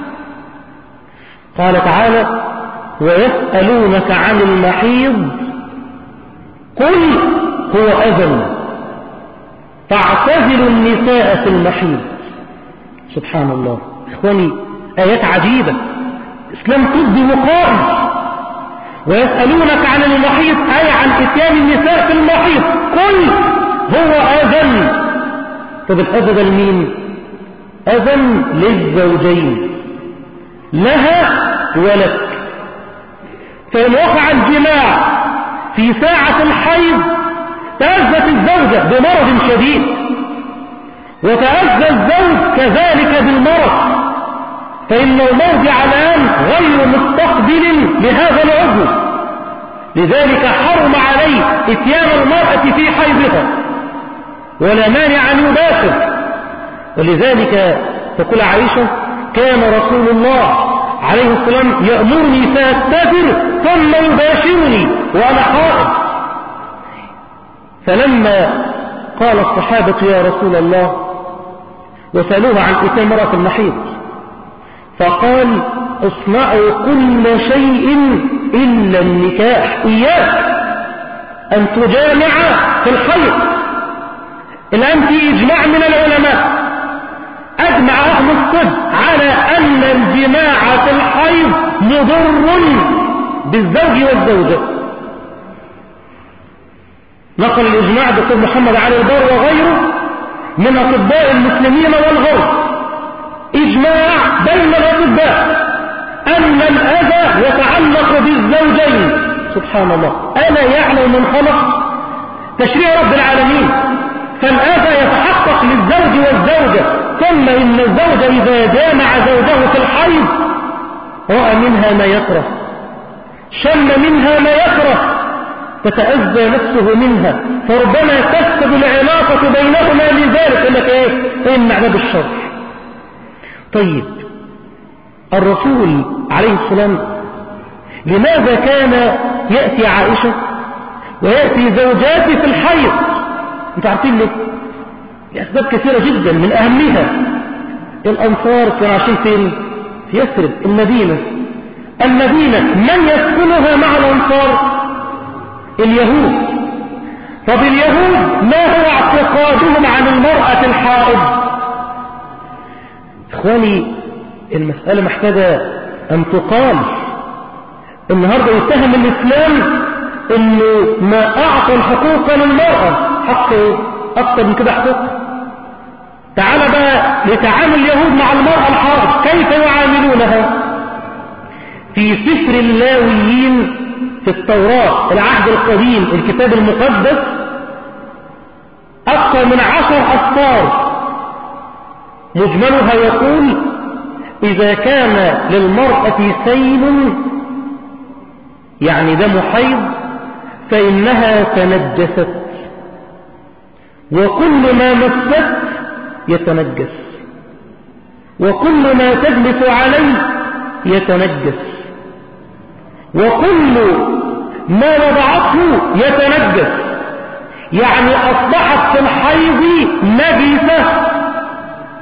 قال تعالى ويسألونك عن المحيض قل هو أذى فاعتزلوا النساء في المحيض. سبحان الله إخواني، آيات عجيبة، إسلام طبي وقائم. ويسألونك عن المحيض أي عن إتيان النساء في المحيض قل هو أذى. طب الأذى ده لمين؟ أذى للزوجين، لها ولك. فإن وقع الجماع في ساعة الحيض تأذت الزوجة بمرض شديد، وتأذى الزوج كذلك بالمرض، فإن الموضع الآن غير مستقبل لهذا العضو، لذلك حرم عليه إتيان المرأة في حيضها، ولا مانع أن يباشر. ولذلك تقول عائشة كان رسول الله عليه السلام يأمرني فأستتر ثم يباشرني وأنا حائض. فلما قال الصحابة يا رسول الله وسألوه عن إتيان امرأة في المحيض، فقال اصنعوا كل شيء إلا النكاح، إياك أن تجامع في الحيض. الآن في إجماع من العلماء، أجمع أهل الطب على أن الجماع في الحيض مضر بالزوج والزوجة. نقل الإجماع دكتور محمد علي البر وغيره من أطباء المسلمين والغرب، إجماع بين الأطباء أن الأذى يتعلق بالزوجين. سبحان الله، ألا يعلم من خلق؟ تشريع رب العالمين. فالأذى يتحقق للزوج والزوجة، ثم إن الزوج إذا جامع زوجه في الحيض رأى منها ما يكره، شم منها ما يكره، تتأذى نفسه منها، فربما تفسد العلاقة بينهما. لذلك يقول لك ايه؟ إن عذاب الشر. طيب الرسول عليه السلام لماذا كان يأتي عائشة ويأتي زوجاته في الحيض؟ انتوا عارفين ليه؟ لأسباب كثيرة جدا، من أهمها الأنصار كانوا عايشين فين؟ في يثرب، المدينة. المدينة من يسكنها مع الأنصار؟ اليهود. طب اليهود ما هو اعتقادهم عن المرأة الحائض؟ إخواني المسألة محتاجة أن تقال. النهاردة يتهم الإسلام إنه ما أعطى الحقوق للمرأة، حق أكثر من كده حقوق. تعال بقى لتعامل اليهود مع المرأة الحائض، كيف يعاملونها؟ في سفر اللاويين في التوراة العهد القديم الكتاب المقدس أكثر من عشر أسطار مجملها يقول إذا كان للمرأة سيل يعني دم حيض فإنها تنجست، وكل ما مست يتنجس، وكل ما تجلس عليه يتنجس، وكل ما وضعته يتنجس. يعني أصبحت في الحيض نجسة.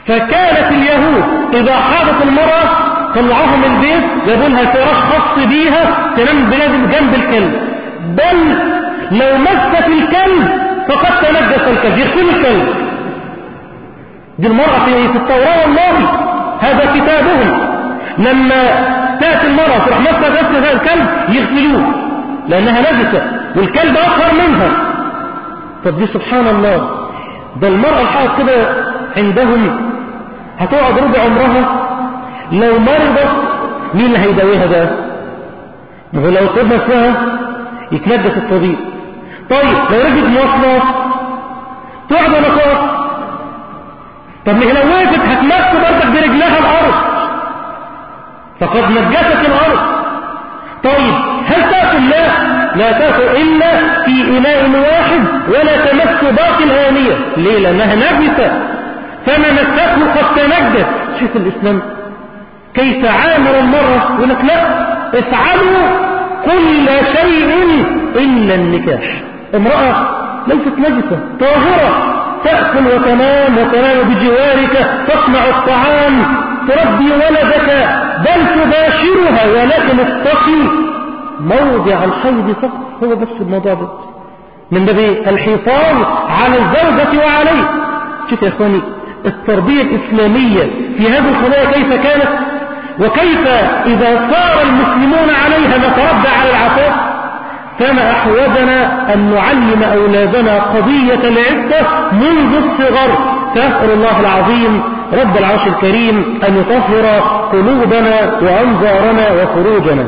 فكانت اليهود إذا حاضت المرأة طلعوها من البيت جابوا لها فراش خاص بيها تنام جنب الكلب، بل لو مست الكلب فقد تنجس الكلب، يغسل الكلب. دي المرأة في التوراة والله، هذا كتابهم. لما تأتي المرأة تروح مسها غسل الكلب يغسلوه لأنها نجسة والكلب أطهر منها. طب دي سبحان الله، ده المرأة الحائض كده عندهم هتقعد ربع عمرها، لو مرضت مين اللي هيداويها ده؟ ما هو لو طب نفسها يتنجس الطبيب. طيب لو رجت مواصلات تقعد ولا تقف؟ طب ما هي لو وقفت هتمس برضك برجلها الارض فقد نجست الارض. طيب هل تاكل؟ لا لا تاكل الا في اناء واحد ولا تمس باقي الانيه. ليه؟ لانها نجسه، فما مسته قد تنجس. شوف الاسلام كيف عامل المرأة، يقول لك لا افعلوا كل شيء إلا النكاح. امرأة ليست نجسة طاهرة، تأكل وتنام وتنام بجوارك، تصنع الطعام، تربي ولدك، بل تباشرها، ولكن اتقي موضع الحيض فقط. هو بس الموضوع ده من باب الحفاظ على الزوجة وعليه. شوف يا اخواني التربية الإسلامية في هذه القضايا كيف كانت، وكيف إذا صار المسلمون عليها نتربى على العفاف. فما أحوجنا أن نعلم أولادنا قضية العفة منذ الصغر. فأسأل الله العظيم رب العرش الكريم أن يطهر قلوبنا وأنظارنا وفروجنا.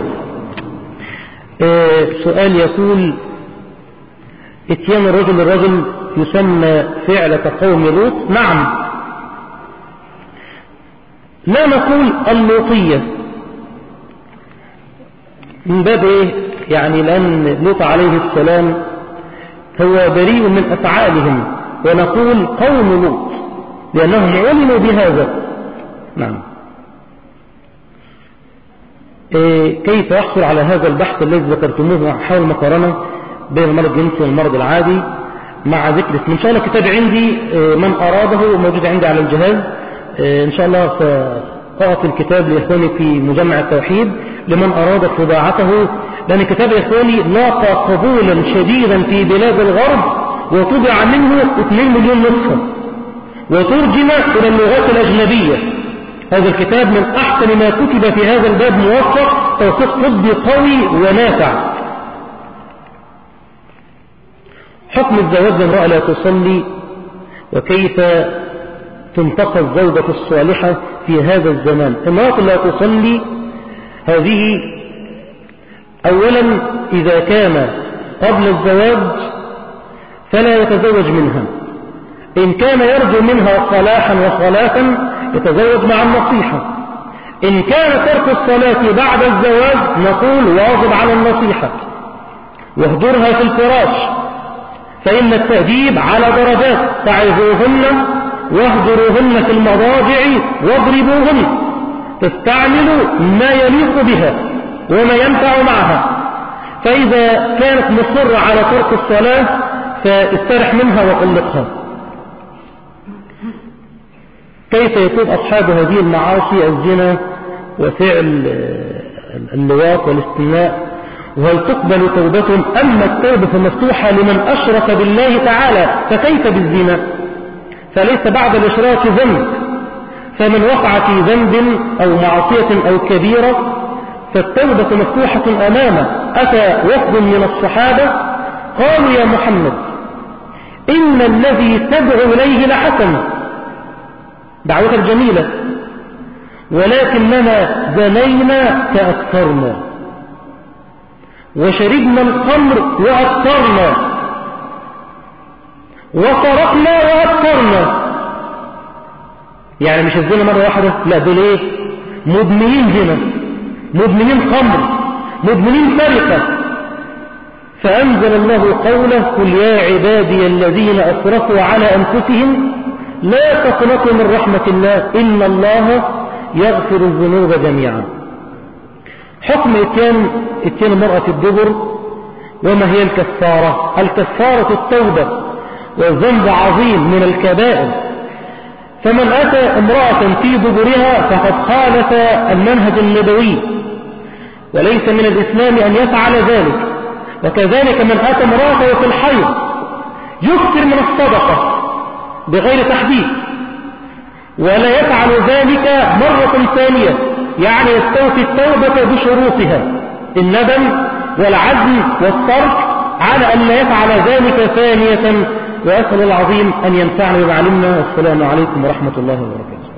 آه سؤال يقول: اتيان الرجل الرجل يسمى فعلة قوم لوط؟ نعم، لا نقول اللوطية من باب ايه يعني، لأن لوط عليه السلام هو بريء من أفعالهم، ونقول قوم لوط لأنهم علموا بهذا. نعم. إيه كيف يحصل على هذا البحث الذي ذكرتموه حول المقارنة بين المرض الجنسي والمرض العادي مع ذكر اسم؟ إن شاء الله كتاب عندي من أراده موجود عندي على الجهاز، إن شاء الله سأعطي الكتاب لإخواني في مجمع التوحيد لمن أراد طباعته، لأن كتاب إخواني لاقى قبولا شديدا في بلاد الغرب، وطبع منه اثنين مليون نسخة وترجم إلى اللغات الأجنبية. هذا الكتاب من أحسن ما كتب في هذا الباب، موثق توثيق طبي قوي ونافع. حكم الزواج لامرأة لا تصلي، وكيف تنتقى الزوجة الصالحة في هذا الزمان. امرأة لا تصلي هذه أولا إذا كان قبل الزواج فلا يتزوج منها، إن كان يرجو منها صلاحا وصلاة يتزوج مع النصيحة، إن كان ترك الصلاة بعد الزواج نقول واجب على النصيحة، واهجرها في الفراش، فإن التأديب على درجات، تعظوهن واهجروهن في المضاجع واضربوهن، تستعملوا ما يليق بها وما ينفع معها. فإذا كانت مصرة على ترك الصلاة فاسترح منها وطلقها. كيف يكون أصحاب هذه المعاصي الزنا وفعل اللواط والاستمناء، وهل تقبل توبتهم؟ أما التوبة فمفتوحة لمن أشرك بالله تعالى، فكيف بالزنا؟ فليس بعد الإشراك ذنب، فمن وقع في ذنب أو معصية أو كبيرة فالتوبة مفتوحة أمامه. أتى وفد من الصحابة قالوا: يا محمد إن الذي تدعو إليه لحسن، دعوة جميلة، ولكننا زنينا فأكثرنا، وشربنا الخمر وأكثرنا، وسرقنا وأكثرنا. يعني مش الزنا مرة واحدة، لا دول ايه؟ مدمنين زنا، مدمنين خمر، مدمنين سرقة. فأنزل الله قوله: قل يا عبادي الذين أسرفوا على أنفسهم لا تقنطوا من رحمة الله إن الله يغفر الذنوب جميعا. حكم اتيان اتيان المرأة الدبر، وما هي الكفارة؟ الكفارة التوبة، والذنب عظيم من الكبائر، فمن أتى امرأة في دبرها فقد خالف المنهج النبوي، وليس من الإسلام أن يفعل ذلك. وكذلك من أتى امرأته في الحيض يكثر من الصدقة بغير تحديد، ولا يفعل ذلك مرة ثانية، يعني يستوفي التوبة بشروطها: الندم والعزم والصرف على أن لا يفعل ذلك ثانية. وأسأل العظيم أن ينفعنا بما علمنا. والسلام عليكم ورحمة الله وبركاته.